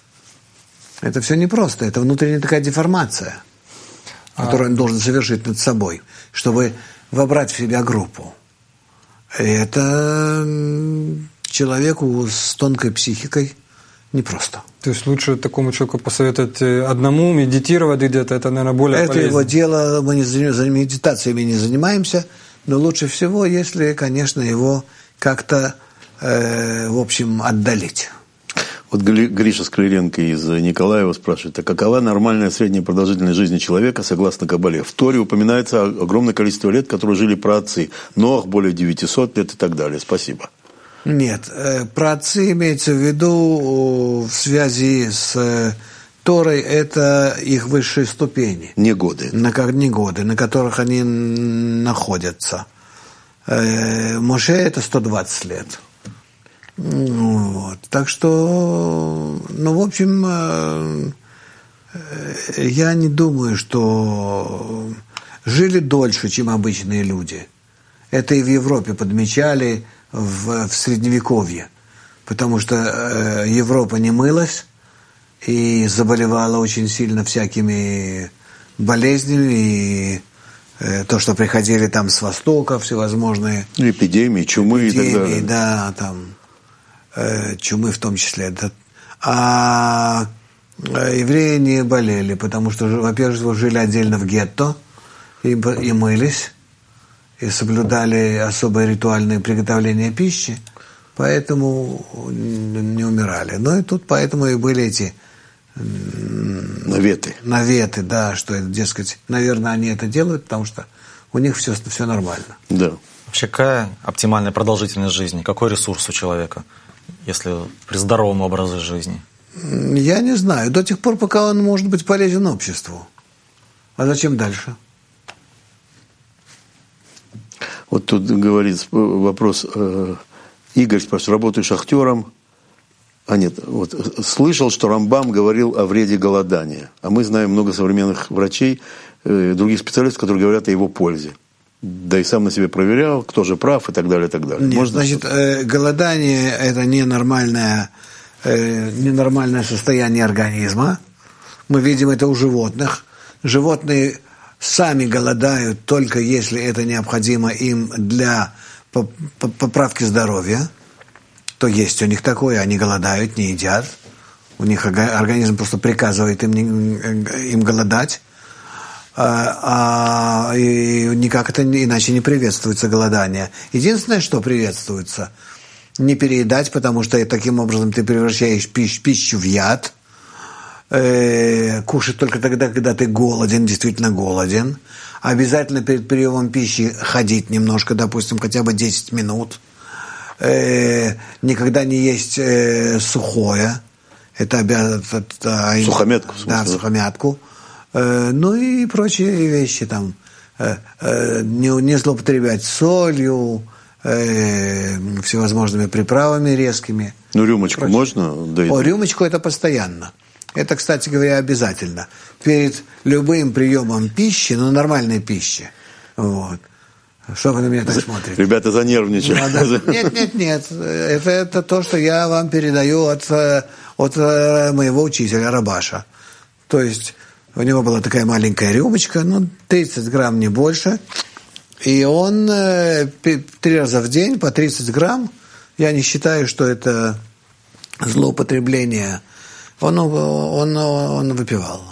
Speaker 2: Это все непросто. Это внутренняя такая деформация, а... которую он должен совершить над собой, чтобы вобрать в себя группу. И это человеку с тонкой психикой непросто.
Speaker 3: То есть лучше такому человеку посоветовать одному медитировать где-то, это, наверное, более
Speaker 2: это
Speaker 3: полезно.
Speaker 2: Это его дело, мы не за медитациями не занимаемся, но лучше всего, если, конечно, его как-то, э, в общем, отдалить.
Speaker 1: Вот Гриша Скриленко из Николаева спрашивает, а какова нормальная средняя продолжительность жизни человека согласно Каббале? В Торе упоминается огромное количество лет, которые жили праотцы. Ноах более девятисот лет и так далее. Спасибо.
Speaker 2: Нет, праотцы имеется в виду в связи с Торой, это их высшие ступени.
Speaker 1: Не годы.
Speaker 2: На, не годы, на которых они находятся. Моше это сто двадцать лет. Вот. Так что, ну, в общем, я не думаю, что жили дольше, чем обычные люди. Это и в Европе подмечали в, в Средневековье, потому что Европа не мылась и заболевала очень сильно всякими болезнями, и то, что приходили там с Востока, всевозможные...
Speaker 1: Эпидемии, чумы
Speaker 2: эпидемии,
Speaker 1: и так далее.
Speaker 2: Да, там... чумы в том числе. А евреи не болели, потому что, во-первых, жили отдельно в гетто и, и мылись, и соблюдали особое ритуальное приготовление пищи, поэтому не умирали. Ну и тут поэтому и были эти
Speaker 1: наветы.
Speaker 2: Наветы, да, что, дескать, наверное, они это делают, потому что у них все, все нормально.
Speaker 1: Да.
Speaker 4: Вообще, какая оптимальная продолжительность жизни? Какой ресурс у человека, если при здоровом образе жизни?
Speaker 2: Я не знаю. До тех пор, пока он может быть полезен обществу. А зачем дальше?
Speaker 1: Вот тут говорит вопрос. Игорь спрашивает, работаю шахтером. А нет, вот слышал, что Рамбам говорил о вреде голодания. А мы знаем много современных врачей, других специалистов, которые говорят о его пользе. Да и сам на себе проверял, кто же прав и так далее, и так далее.
Speaker 2: Нет,
Speaker 1: Можно
Speaker 2: значит, э, голодание – это ненормальное, э, ненормальное состояние организма. Мы видим это у животных. Животные сами голодают только если это необходимо им для поправки здоровья. То есть у них такое, они голодают, не едят. У них организм просто приказывает им, им голодать. А, а, и никак это иначе не приветствуется голодание. Единственное, что приветствуется, не переедать, потому что таким образом ты превращаешь пищ, пищу в яд. Э, кушать только тогда, когда ты голоден, действительно голоден. Обязательно перед приемом пищи ходить немножко, допустим, хотя бы десять минут. Э, никогда не есть э, сухое. Это обязательно...
Speaker 1: Сухомятку, в смысле?
Speaker 2: Да, сухомятку. Ну и прочие вещи там, э, э, не, не злоупотреблять солью, э, всевозможными приправами резкими.
Speaker 1: Ну, рюмочку
Speaker 2: Прочее.
Speaker 1: можно? Да,
Speaker 2: О, рюмочку это постоянно. Это, кстати говоря, обязательно. Перед любым приемом пищи, ну, нормальной пищи. Вот. Что вы на меня так смотрите?
Speaker 1: Ребята занервничали.
Speaker 2: Надо... Нет, нет, нет. Это, это то, что я вам передаю от, от моего учителя Рабаша. То есть у него была такая маленькая рюмочка, ну, тридцать грамм, не больше. И он э, три раза в день по тридцать грамм, я не считаю, что это злоупотребление, он, он, он выпивал.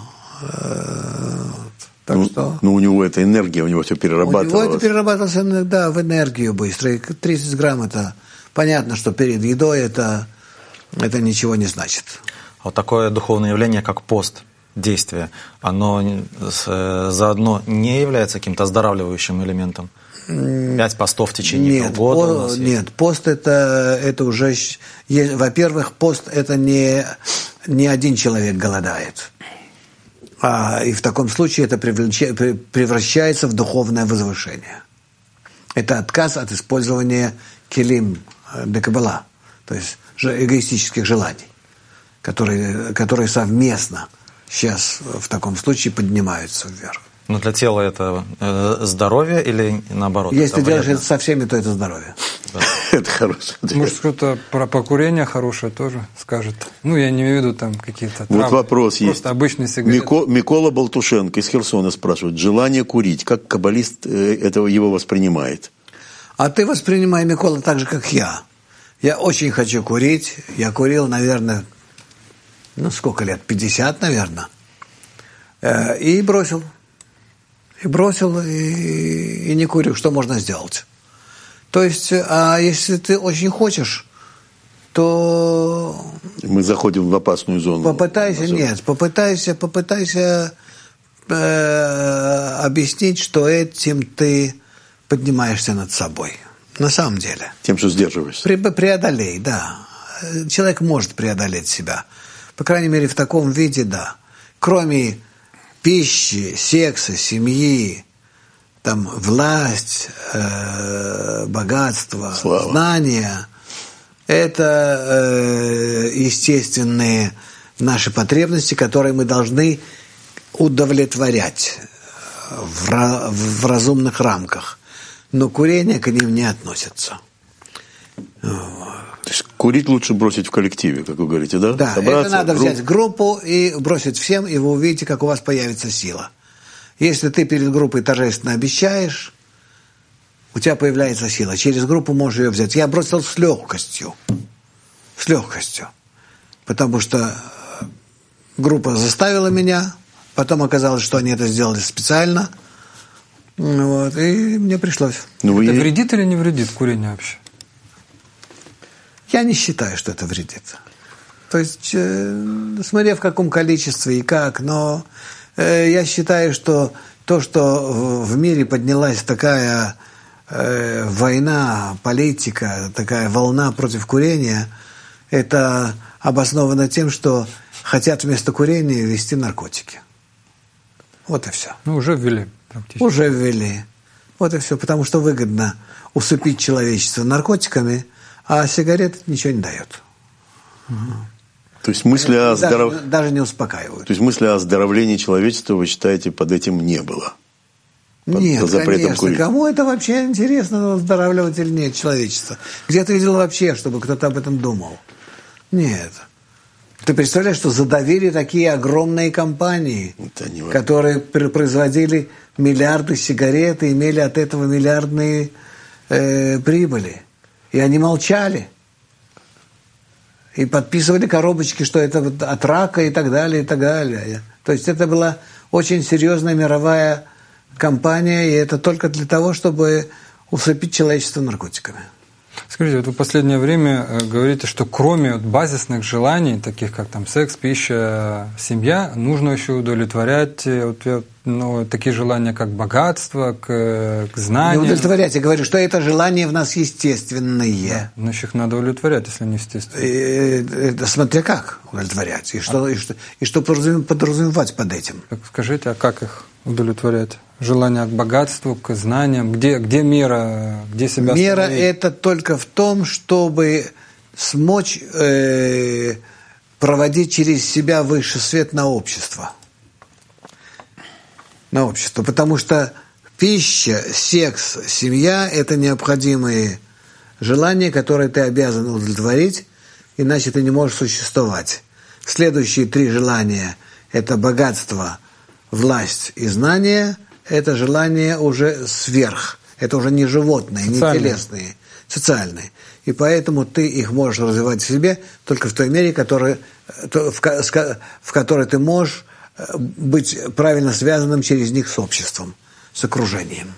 Speaker 2: Так
Speaker 1: ну,
Speaker 2: что...
Speaker 1: ну, у него эта энергия, у него все перерабатывалось.
Speaker 2: У него это перерабатывалось иногда в энергию быстро. И тридцать грамм это понятно, что перед едой это, это ничего не значит.
Speaker 4: Вот такое духовное явление, как пост, действие, оно заодно не является каким-то оздоравливающим элементом? Пять постов в течение
Speaker 2: нет,
Speaker 4: года
Speaker 2: по,
Speaker 4: у нас
Speaker 2: нет,
Speaker 4: есть.
Speaker 2: Пост это, это уже... Во-первых, пост это не, не один человек голодает. А, и в таком случае это превращается в духовное возвышение. Это отказ от использования келим де каббала, то есть эгоистических желаний, которые, которые совместно сейчас в таком случае поднимаются вверх.
Speaker 4: Но для тела это э, здоровье или наоборот?
Speaker 2: Если делаешь
Speaker 4: вредно?
Speaker 2: это со всеми, то это здоровье.
Speaker 4: Да.
Speaker 1: Это хорошее.
Speaker 3: Может, кто-то про покурение хорошее тоже скажет. Ну, я не имею в виду там какие-то травы.
Speaker 1: Вот вопрос
Speaker 3: Просто
Speaker 1: есть.
Speaker 3: обычный сигарет.
Speaker 1: Мико, Микола Болтушенко из Херсона спрашивает. Желание курить. Как каббалист этого его воспринимает?
Speaker 2: А ты воспринимай, Микола, так же, как я. Я очень хочу курить. Я курил, наверное, ну, сколько лет? пятьдесят, наверное. И бросил. И бросил, и, и не курю. Что можно сделать? То есть, а если ты очень хочешь, то...
Speaker 1: Мы заходим в опасную зону.
Speaker 2: Попытайся, нет, попытайся, попытайся э, объяснить, что этим ты поднимаешься над собой. На самом деле.
Speaker 1: Тем, что сдерживаешься.
Speaker 2: Пре- преодолей, да. Человек может преодолеть себя. По крайней мере, в таком виде, да. Кроме пищи, секса, семьи, там, власть, э, богатство,
Speaker 1: Слава.
Speaker 2: знания, это э, естественные наши потребности, которые мы должны удовлетворять в, ра- в разумных рамках. Но курение к ним не относится.
Speaker 1: То есть курить лучше бросить в коллективе, как вы говорите, да?
Speaker 2: Да,
Speaker 1: Собраться,
Speaker 2: это надо
Speaker 1: групп...
Speaker 2: взять группу и бросить всем, и вы увидите, как у вас появится сила. Если ты перед группой торжественно обещаешь, у тебя появляется сила. Через группу можешь ее взять. Я бросил с легкостью. С легкостью. Потому что группа заставила меня, потом оказалось, что они это сделали специально. Вот, и мне пришлось.
Speaker 1: Ну, вы...
Speaker 3: Это вредит или не вредит курение вообще?
Speaker 2: Я не считаю, что это вредит. То есть, э, смотря в каком количестве и как, но э, я считаю, что то, что в мире поднялась такая э, война, политика, такая волна против курения, это обосновано тем, что хотят вместо курения ввести наркотики. Вот и все.
Speaker 3: Ну, уже ввели практически.
Speaker 2: Уже ввели. Вот и все. Потому что выгодно усыпить человечество наркотиками, а сигареты ничего не дает.
Speaker 1: То есть мысли о
Speaker 2: даже,
Speaker 1: здоров...
Speaker 2: даже не успокаивают.
Speaker 1: То есть мысли о оздоровлении человечества, вы считаете, под этим не было? Под,
Speaker 2: нет,
Speaker 1: под запретом
Speaker 2: конечно.
Speaker 1: курить?
Speaker 2: Кому это вообще интересно, оздоравливать или нет человечество? Где ты видел вообще, чтобы кто-то об этом думал? Нет. Ты представляешь, что задавили такие огромные компании, которые производили миллиарды сигарет и имели от этого миллиардные э, прибыли. И они молчали. И подписывали коробочки, что это вот от рака и так далее, и так далее. То есть это была очень серьезная мировая компания, и это только для того, чтобы усыпить человечество наркотиками.
Speaker 3: Скажите, вот вы в последнее время говорите, что кроме вот базисных желаний, таких как там секс, пища, семья, нужно еще удовлетворять, вот я ну, такие желания, как богатство, к, к знаниям.
Speaker 2: Не удовлетворять. Я говорю, что это желания в нас естественные.
Speaker 3: Да, значит, их надо удовлетворять, если они естественные.
Speaker 2: Это смотря как удовлетворять. И что, а. и что, и что подразумевать под этим.
Speaker 3: Так скажите, а как их удовлетворять? Желание к богатству, к знаниям. Где, где мера, где себя
Speaker 2: Мера
Speaker 3: остановить?
Speaker 2: Это только в том, чтобы смочь э, проводить через себя высший свет на общество. На общество. Потому что пища, секс, семья – это необходимые желания, которые ты обязан удовлетворить, иначе ты не можешь существовать. Следующие три желания – это богатство, власть и знание – это желания уже сверх. Это уже не животные, социальные. Не телесные, социальные. И поэтому ты их можешь развивать в себе только в той мере, которая, в которой ты можешь быть правильно связанным через них с обществом, с окружением.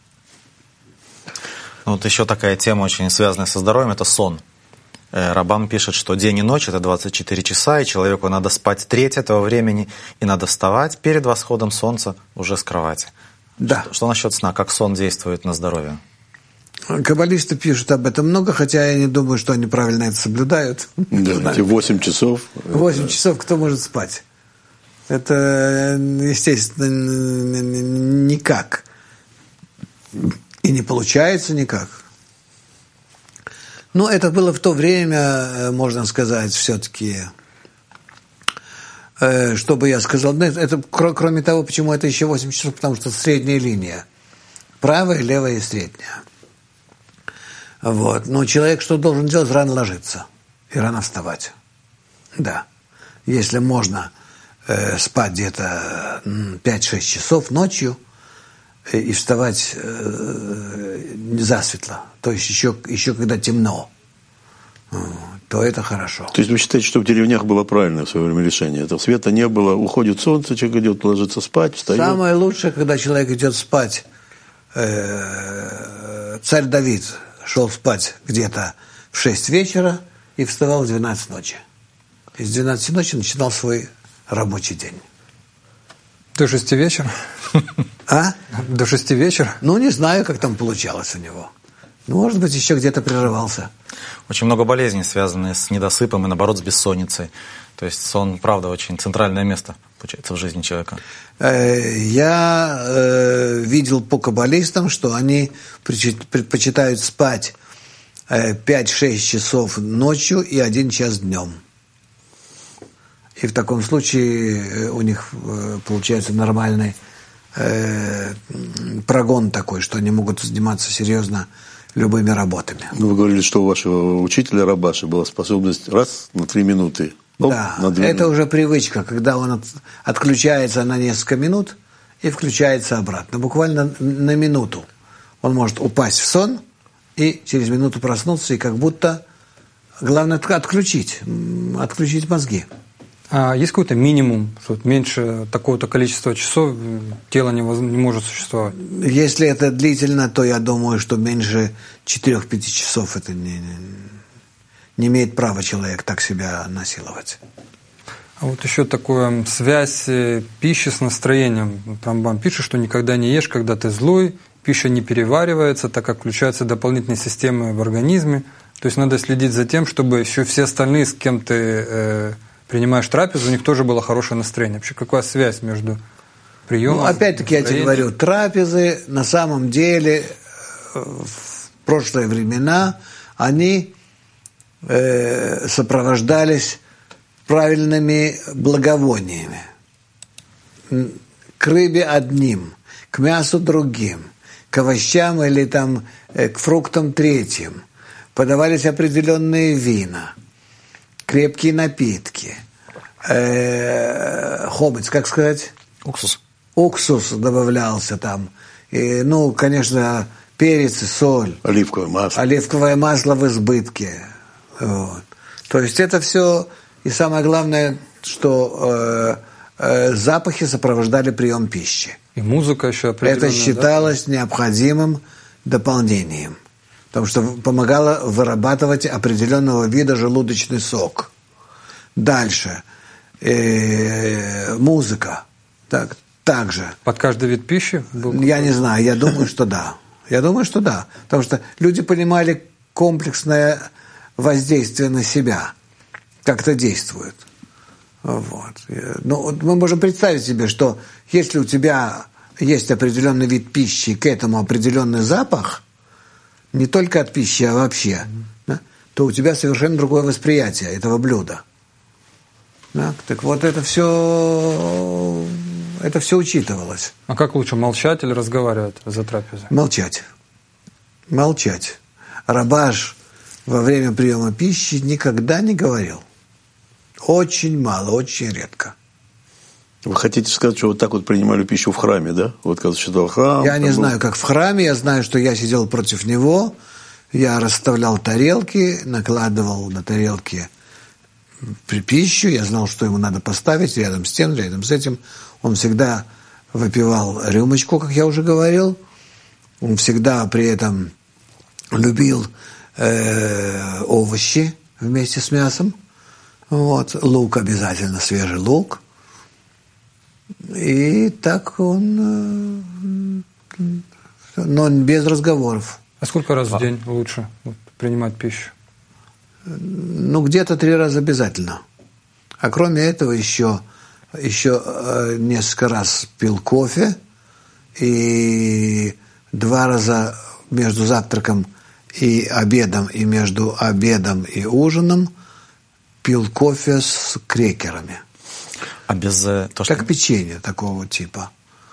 Speaker 4: Вот еще такая тема, очень связанная со здоровьем, это сон. Раббан пишет, что день и ночь – это двадцать четыре часа, и человеку надо спать треть этого времени, и надо вставать перед восходом солнца уже с кровати.
Speaker 2: Да.
Speaker 4: Что, что насчет сна? Как сон действует на здоровье?
Speaker 2: Каббалисты пишут об этом много, хотя я не думаю, что они правильно это соблюдают.
Speaker 1: Да, эти восемь часов.
Speaker 2: Восемь часов кто может спать? Это, естественно, никак. И не получается никак. Но это было в то время, можно сказать, все-таки, чтобы я сказал, это, кроме того, почему это еще восемь часов, потому что средняя линия. Правая, левая и средняя. Вот. Но человек что должен делать? Рано ложиться и рано вставать. Да. Если можно э, спать где-то пять-шесть часов ночью э, и вставать э, засветло, то есть еще, еще когда темно, э, то это хорошо.
Speaker 1: То есть вы считаете, что в деревнях было правильное в свое время решение? Это света не было, уходит солнце, человек идет ложится спать, встает.
Speaker 2: Самое лучшее, когда человек идет спать, э, царь Давид шел спать где-то в шесть вечера и вставал в двенадцать ночи. И с двенадцати ночи начинал свой рабочий день.
Speaker 3: До шести вечера?
Speaker 2: А?
Speaker 3: До шести вечера?
Speaker 2: Ну, не знаю, как там получалось у него. Ну, может быть, еще где-то прерывался.
Speaker 4: Очень много болезней, связанных с недосыпом и, наоборот, с бессонницей. То есть сон, правда, очень центральное место, получается, в жизни человека.
Speaker 2: Я э, видел по каббалистам, что они предпочитают спать пять-шесть часов ночью и один час днем. И в таком случае у них получается нормальный э, прогон такой, что они могут заниматься серьезно любыми работами.
Speaker 1: Вы говорили, что у вашего учителя Рабаши была способность раз на три минуты. Оп,
Speaker 2: да,
Speaker 1: на
Speaker 2: это
Speaker 1: минуты.
Speaker 2: уже привычка, когда он от, отключается на несколько минут и включается обратно. Буквально на минуту. Он может упасть в сон и через минуту проснуться, и как будто главное отключить, отключить мозги.
Speaker 3: А есть какой-то минимум, что меньше такого-то количества часов тело не, воз... не может существовать?
Speaker 2: Если это длительно, то я думаю, что меньше четырех-пяти часов это не, не имеет права человек так себя насиловать.
Speaker 3: А вот еще такая связь пищи с настроением. Рамбам пишет, что никогда не ешь, когда ты злой, пища не переваривается, так как включаются дополнительные системы в организме. То есть надо следить за тем, чтобы еще все остальные, с кем ты э, принимаешь трапезу, у них тоже было хорошее настроение. Вообще, какая связь между приемом?
Speaker 2: Ну, опять-таки я тебе говорю, трапезы на самом деле в прошлые времена они э, сопровождались правильными благовониями. К рыбе одним, к мясу другим, к овощам или там, э, к фруктам третьим. Подавались определенные вина, крепкие напитки, э, хомец, как сказать?
Speaker 4: Уксус.
Speaker 2: Уксус добавлялся там. И, ну, конечно, перец и соль.
Speaker 1: Оливковое масло.
Speaker 2: Оливковое масло в избытке. Вот. То есть это все, и самое главное, что э, э, запахи сопровождали прием пищи.
Speaker 3: И музыка еще определенная.
Speaker 2: Это считалось да? необходимым дополнением. Потому что помогало вырабатывать определенного вида желудочный сок. Дальше. Э, музыка. Так, также.
Speaker 3: Под каждый вид пищи был?
Speaker 2: Я не знаю, я думаю, что да. Я думаю, что да. Потому что люди понимали комплексное воздействие на себя, как это действует. Вот. Ну, мы можем представить себе, что если у тебя есть определенный вид пищи, к этому определенный запах, не только от пищи, а вообще, да, то у тебя совершенно другое восприятие этого блюда. Да? Так вот, это все, это все учитывалось.
Speaker 3: А как лучше, молчать или разговаривать за трапезой?
Speaker 2: Молчать. Молчать. Рабаш во время приема пищи никогда не говорил. Очень мало, очень редко.
Speaker 1: Вы хотите сказать, что вот так вот принимали пищу в храме, да? Вот когда считал храм.
Speaker 2: Я не
Speaker 1: был...
Speaker 2: знаю, как в храме, я знаю, что я сидел против него, я расставлял тарелки, накладывал на тарелки пищу, я знал, что ему надо поставить рядом с тем, рядом с этим. Он всегда выпивал рюмочку, как я уже говорил. Он всегда при этом любил э, овощи вместе с мясом. Вот. Лук обязательно, свежий лук. И так он, но без разговоров.
Speaker 3: А сколько раз в день лучше вот, принимать пищу?
Speaker 2: Ну, где-то три раза обязательно. А кроме этого еще, еще несколько раз пил кофе и два раза между завтраком и обедом, и между обедом и ужином пил кофе с крекерами.
Speaker 4: А без то, что...
Speaker 2: Как печенье такого типа.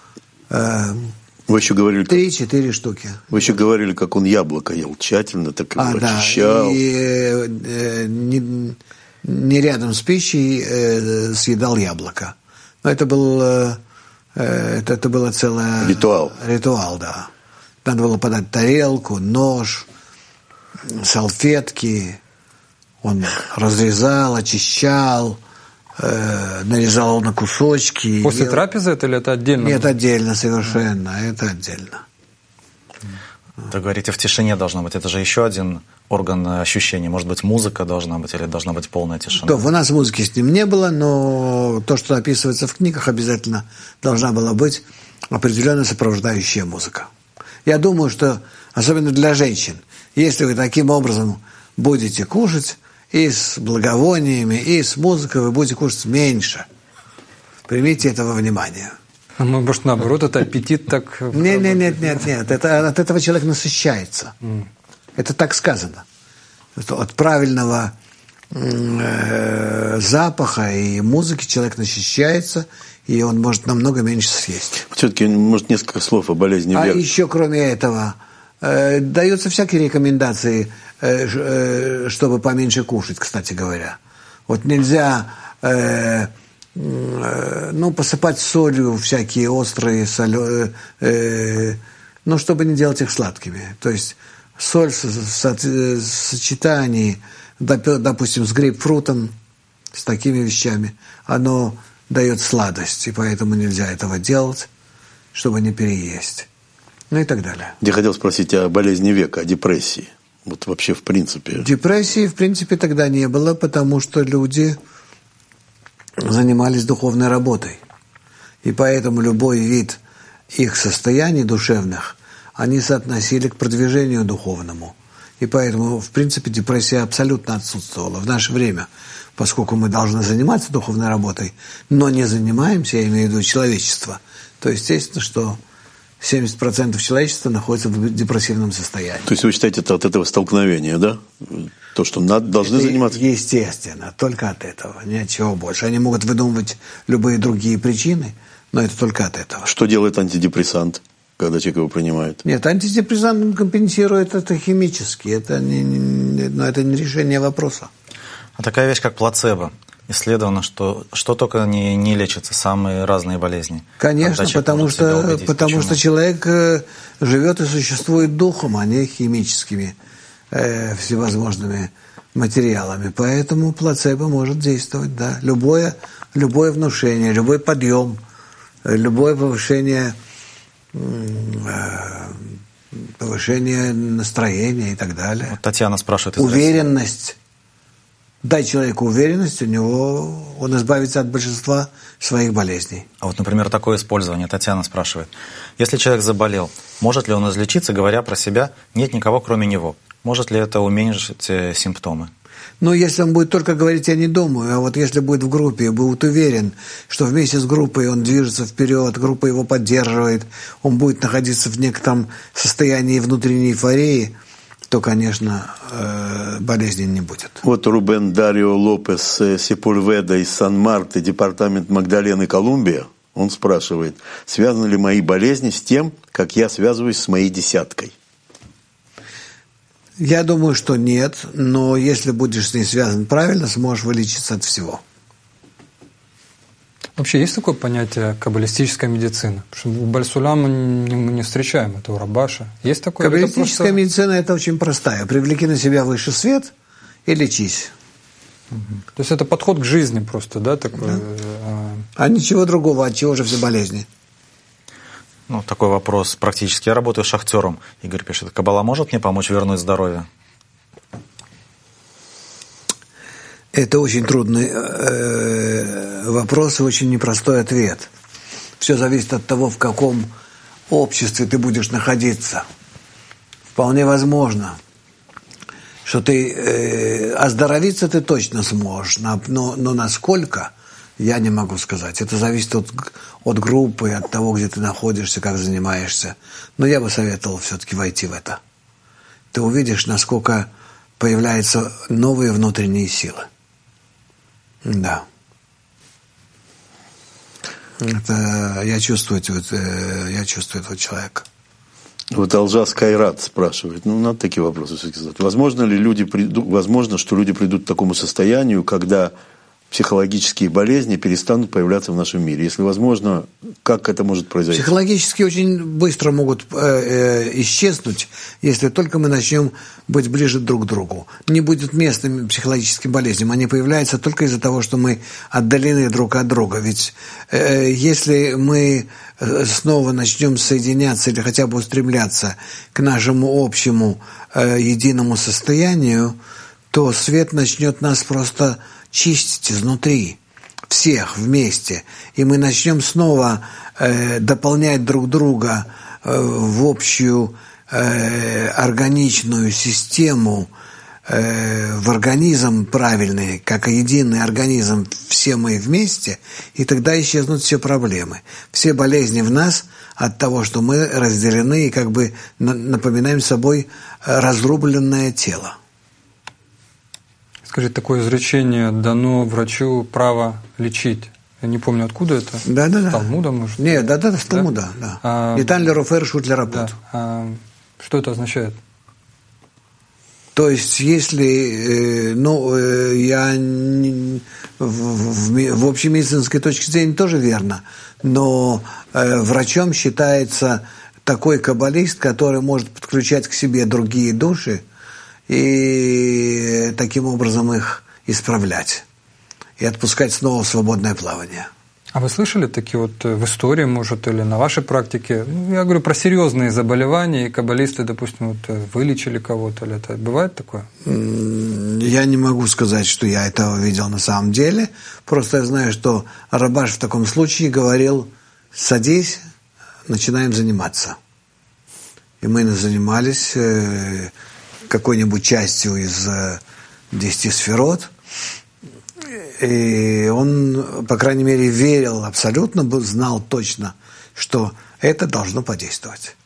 Speaker 1: Вы еще говорили...
Speaker 2: Три-четыре штуки.
Speaker 1: Вы еще говорили, как он яблоко ел тщательно, так его
Speaker 2: а,
Speaker 1: очищал.
Speaker 2: Да. И э, не, не рядом с пищей э, съедал яблоко. Но это был, э, это, это было целое...
Speaker 1: Ритуал.
Speaker 2: Ритуал, да. Надо было подать тарелку, нож, салфетки. Он разрезал, очищал, э, нарезал на кусочки.
Speaker 3: После
Speaker 2: ел.
Speaker 3: трапезы это или это отдельно?
Speaker 2: Нет, отдельно совершенно, это отдельно.
Speaker 4: Вы говорите, в тишине должно быть. Это же еще один орган ощущения. Может быть, музыка должна быть или должна быть полная тишина?
Speaker 2: То, у нас музыки с ним не было, но то, что описывается в книгах, обязательно должна была быть определенная сопровождающая музыка. Я думаю, что, особенно для женщин, если вы таким образом будете кушать, и с благовониями, и с музыкой, вы будете кушать меньше. Примите этого внимания.
Speaker 3: А может, наоборот, это аппетит так...
Speaker 2: Нет, нет, нет, нет, нет. Это, от этого человек насыщается. Mm. Это так сказано. Это от правильного э, запаха и музыки человек насыщается, и он может намного меньше съесть.
Speaker 1: Все-таки, может, несколько слов о болезни
Speaker 2: А
Speaker 1: век.
Speaker 2: еще, кроме этого, э, даются всякие рекомендации, э, э, чтобы поменьше кушать, кстати говоря. Вот нельзя... Э, ну, посыпать солью всякие острые, солё, э, ну, чтобы не делать их сладкими. То есть соль в сочетании, допустим, с грейпфрутом, с такими вещами, оно дает сладость, и поэтому нельзя этого делать, чтобы не переесть. Ну и так далее.
Speaker 1: Я хотел спросить о болезни века, о депрессии. Вот вообще в принципе.
Speaker 2: Депрессии, в принципе, тогда не было, потому что люди... занимались духовной работой. И поэтому любой вид их состояний душевных они соотносили к продвижению духовному. И поэтому, в принципе, депрессия абсолютно отсутствовала в наше время, поскольку мы должны заниматься духовной работой, но не занимаемся, я имею в виду человечество, то естественно, что семьдесят процентов человечества находится в депрессивном состоянии.
Speaker 1: То есть вы считаете, это от этого столкновения, да? То, что надо, должны
Speaker 2: это
Speaker 1: заниматься?
Speaker 2: Естественно, только от этого, ничего больше. Они могут выдумывать любые другие причины, но это только от этого.
Speaker 1: Что делает антидепрессант, когда человек его принимает?
Speaker 2: Нет, антидепрессант он компенсирует это химически, это не, не, но это не решение вопроса.
Speaker 4: А такая вещь, как плацебо. Исследовано, что, что только не, не лечится, самые разные болезни.
Speaker 2: Конечно, потому, что, убедить, потому что человек живет и существует духом, а не химическими э, всевозможными материалами. Поэтому плацебо может действовать, да. Любое, любое внушение, любой подъем, любое повышение, э, повышение настроения и так далее.
Speaker 4: Вот Татьяна спрашивает.
Speaker 2: Уверенность. дай человеку уверенность, у него он избавится от большинства своих болезней.
Speaker 4: А вот, например, такое использование. Татьяна спрашивает. Если человек заболел, может ли он излечиться, говоря про себя, нет никого кроме него? Может ли это уменьшить э, симптомы?
Speaker 2: Ну, если он будет только говорить, я не думаю, а вот если будет в группе и будет уверен, что вместе с группой он движется вперед, группа его поддерживает, он будет находиться в некотором состоянии внутренней эйфории, то, конечно, э, болезни не будет.
Speaker 1: Вот Рубен Дарио Лопес Сепульведа из Сан-Марте, департамент Магдалены, Колумбия, он спрашивает, связаны ли мои болезни с тем, как я связываюсь с моей десяткой?
Speaker 2: Я думаю, что нет, но если будешь с ней связан правильно, сможешь вылечиться от всего.
Speaker 3: Вообще есть такое понятие каббалистическая медицина? Потому что у Баль-Суляма мы не встречаем, это у Рабаша. Есть такое?
Speaker 2: Каббалистическая
Speaker 3: это просто...
Speaker 2: медицина – это очень простая. Привлеки на себя высший свет и лечись.
Speaker 3: Угу. То есть это подход к жизни просто, да? Такой,
Speaker 2: да.
Speaker 3: А...
Speaker 2: а ничего другого, от чего же все болезни?
Speaker 4: Ну, такой вопрос практически. Я работаю шахтером. Игорь пишет, Каббала может мне помочь вернуть здоровье?
Speaker 2: Это очень трудный э, вопрос и очень непростой ответ. Все зависит от того, в каком обществе ты будешь находиться. Вполне возможно, что ты э, оздоровиться ты точно сможешь, но, но насколько, я не могу сказать. Это зависит от, от группы, от того, где ты находишься, как занимаешься. Но я бы советовал все-таки войти в это. Ты увидишь, насколько появляются новые внутренние силы. Да. Это я чувствую, я чувствую этого человека.
Speaker 1: Вот Алжас Кайрат спрашивает, ну, надо такие вопросы все-таки задать. Возможно ли люди, возможно, что люди придут к такому состоянию, когда психологические болезни перестанут появляться в нашем мире? Если возможно, как это может произойти?
Speaker 2: Психологически очень быстро могут э, э, исчезнуть, если только мы начнем быть ближе друг к другу. Не будет места психологическим болезням. Они появляются только из-за того, что мы отдалены друг от друга. Ведь э, если мы снова начнем соединяться или хотя бы устремляться к нашему общему э, единому состоянию, то свет начнет нас просто чистить изнутри, всех вместе, и мы начнем снова э, дополнять друг друга э, в общую э, органичную систему, э, в организм правильный, как единый организм, все мы вместе, и тогда исчезнут все проблемы. Все болезни в нас от того, что мы разделены и как бы напоминаем собой разрубленное тело.
Speaker 3: Скажите, такое изречение дано врачу право лечить. Я не помню, откуда это.
Speaker 2: Да, да, да.
Speaker 3: С Талмуда, может?
Speaker 2: Нет, да, да, с Талмуда, да. да. А, Нитан ле рофер шут ле рапот.
Speaker 3: Да. А, что это означает?
Speaker 2: То есть, если, ну, я не, в, в, в общемедицинской точке зрения тоже верно, но э, врачом считается такой каббалист, который может подключать к себе другие души, и таким образом их исправлять и отпускать снова в свободное плавание.
Speaker 3: А вы слышали такие вот в истории, может, или на вашей практике, ну, я говорю про серьезные заболевания, и каббалисты, допустим, вот, вылечили кого-то, или это бывает такое?
Speaker 2: Я не могу сказать, что я этого видел на самом деле, просто я знаю, что Рабаш в таком случае говорил: садись, начинаем заниматься. И мы занимались какой-нибудь частью из десяти сферот, и он, по крайней мере, верил абсолютно, знал точно, что это должно подействовать.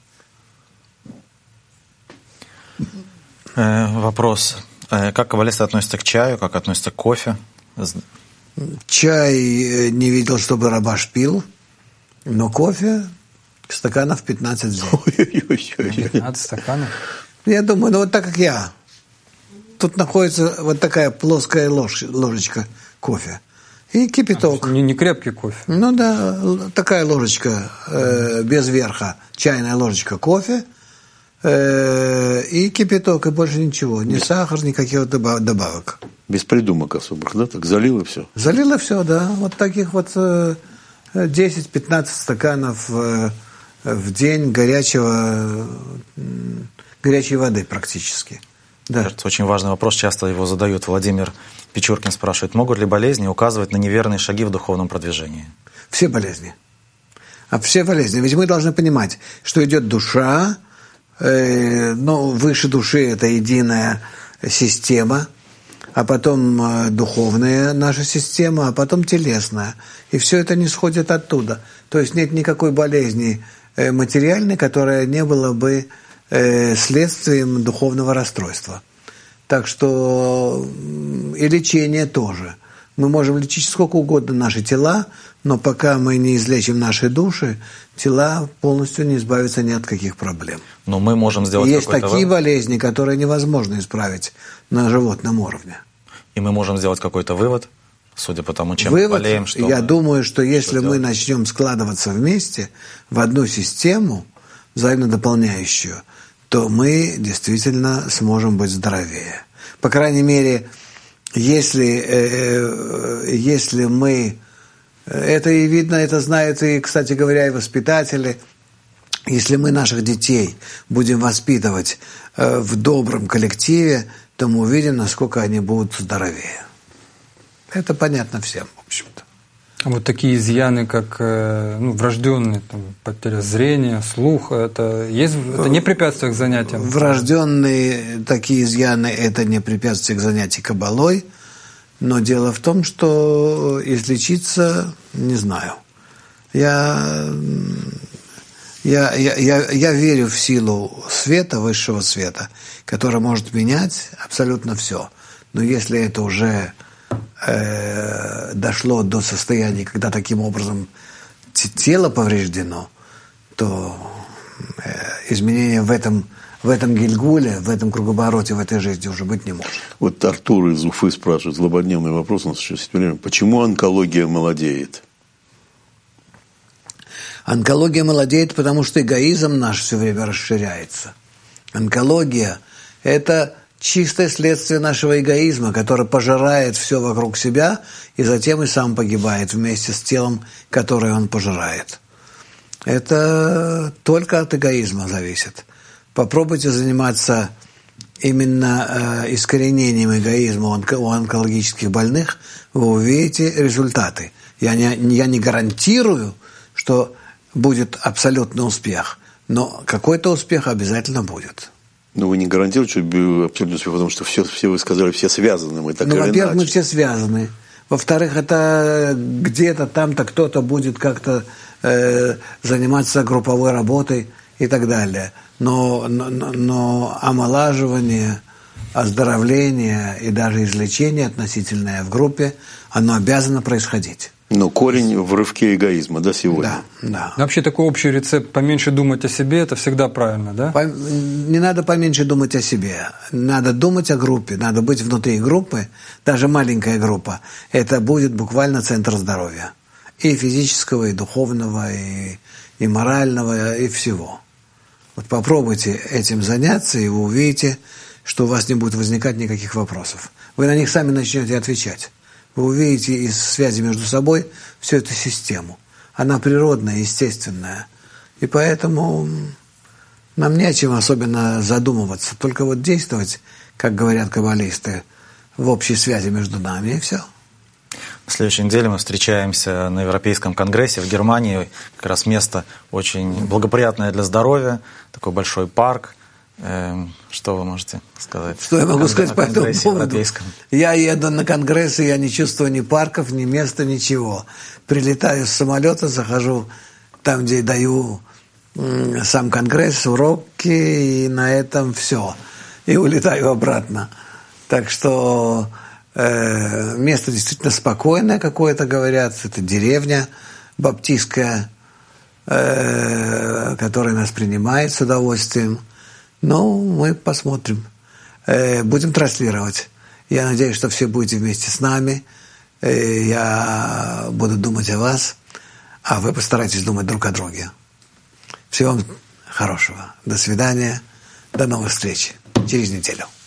Speaker 4: Э, вопрос. Э, как каббалисты относятся к чаю, как относятся к кофе?
Speaker 2: Чай не видел, чтобы Рабаш пил, но кофе стаканов пятнадцать в день.
Speaker 3: пятнадцать стаканов?
Speaker 2: Я думаю, ну вот так как я. Тут находится вот такая плоская ложь, ложечка кофе. И кипяток.
Speaker 3: А, не, не крепкий кофе.
Speaker 2: Ну да, такая ложечка э, без верха, чайная ложечка кофе, э, и кипяток, и больше ничего. Ни сахар, никаких добавок.
Speaker 1: Без придумок особых, да? Так залил и все.
Speaker 2: Залил и все, да. Вот таких вот э, десять-пятнадцать стаканов э, в день горячего, э, горячей воды практически. Да.
Speaker 4: Это очень важный вопрос, часто его задают. Владимир Печоркин спрашивает, могут ли болезни указывать на неверные шаги в духовном продвижении?
Speaker 2: Все болезни. А все болезни. Ведь мы должны понимать, что идет душа, э, ну, выше души это единая система, а потом э, духовная наша система, а потом телесная. И все это не сходит оттуда. То есть нет никакой болезни э, материальной, которая не была бы э, следствием духовного расстройства. Так что и лечение тоже. Мы можем лечить сколько угодно наши тела, но пока мы не излечим наши души, тела полностью не избавятся ни от каких проблем.
Speaker 4: Но мы можем сделать
Speaker 2: Есть
Speaker 4: какой-то
Speaker 2: такие
Speaker 4: вывод.
Speaker 2: болезни, которые невозможно исправить на животном уровне.
Speaker 4: И мы можем сделать какой-то вывод, судя по тому, чем
Speaker 2: Вывод,
Speaker 4: мы болеем, что
Speaker 2: я
Speaker 4: мы,
Speaker 2: думаю, что если
Speaker 4: что
Speaker 2: мы
Speaker 4: делать?
Speaker 2: начнем складываться вместе в одну систему, взаимно дополняющую, то мы действительно сможем быть здоровее. По крайней мере, если, э, если мы... Это и видно, это знают и, кстати говоря, и воспитатели. Если мы наших детей будем воспитывать э, в добром коллективе, то мы увидим, насколько они будут здоровее. Это понятно всем, в общем-то.
Speaker 3: А вот такие изъяны, как ну, врожденные, там, потеря зрения, слуха, это, есть, это не препятствие к занятиям?
Speaker 2: Врожденные такие изъяны – это не препятствие к занятию кабалой, но дело в том, что излечиться не знаю. Я, я, я, я, я верю в силу света, высшего света, который может менять абсолютно все. Но если это уже э, дошло до состояния, когда таким образом тело повреждено, то э, изменения в этом, в этом гильгуле, в этом кругообороте, в этой жизни уже быть не может.
Speaker 1: Вот Артур из Уфы спрашивает, злободневный вопрос, у нас еще есть время. Почему онкология молодеет?
Speaker 2: Онкология молодеет, потому что эгоизм наш все время расширяется. Онкология – это чистое следствие нашего эгоизма, который пожирает все вокруг себя и затем и сам погибает вместе с телом, которое он пожирает. Это только от эгоизма зависит. Попробуйте заниматься именно э, искоренением эгоизма у, онко- у онкологических больных, вы увидите результаты. Я не, я не гарантирую, что будет абсолютный успех, но какой-то успех обязательно будет.
Speaker 1: Но вы не гарантируете, что будет абсолютный успех, потому что все, все вы сказали, все связаны, мы так
Speaker 2: Ну,
Speaker 1: или
Speaker 2: во-первых,
Speaker 1: иначе.
Speaker 2: мы все связаны. Во-вторых, это где-то там-то кто-то будет как-то э, заниматься групповой работой и так далее. Но, но, но омолаживание, оздоровление и даже излечение относительное в группе, оно обязано происходить.
Speaker 1: Но корень в рывке эгоизма, да, сегодня?
Speaker 2: Да, да.
Speaker 3: Вообще такой общий рецепт «поменьше думать о себе» – это всегда правильно, да?
Speaker 2: По- не надо поменьше думать о себе. Надо думать о группе, надо быть внутри группы, даже маленькая группа. Это будет буквально центр здоровья. И физического, и духовного, и, и морального, и всего. Вот попробуйте этим заняться, и вы увидите, что у вас не будет возникать никаких вопросов. Вы на них сами начнете отвечать. Вы увидите из связи между собой всю эту систему. Она природная, естественная. И поэтому нам не о чем особенно задумываться. Только вот действовать, как говорят каббалисты, в общей связи между нами, и все.
Speaker 4: На следующей неделе мы встречаемся на Европейском конгрессе в Германии. Как раз место очень благоприятное для здоровья. Такой большой парк. Что вы можете сказать?
Speaker 2: Что я могу сказать по этому поводу?
Speaker 4: Европейском?
Speaker 2: Я еду на конгресс, и я не чувствую ни парков, ни места, ничего. Прилетаю с самолета, захожу там, где даю сам конгресс, уроки, и на этом все. И улетаю обратно. Так что э, место действительно спокойное какое-то, говорят. Это деревня баптистская, э, которая нас принимает с удовольствием. Ну, мы посмотрим. Э, будем транслировать. Я надеюсь, что все будете вместе с нами. Э, я буду думать о вас, а вы постарайтесь думать друг о друге. Всего вам хорошего. До свидания. До новых встреч через неделю.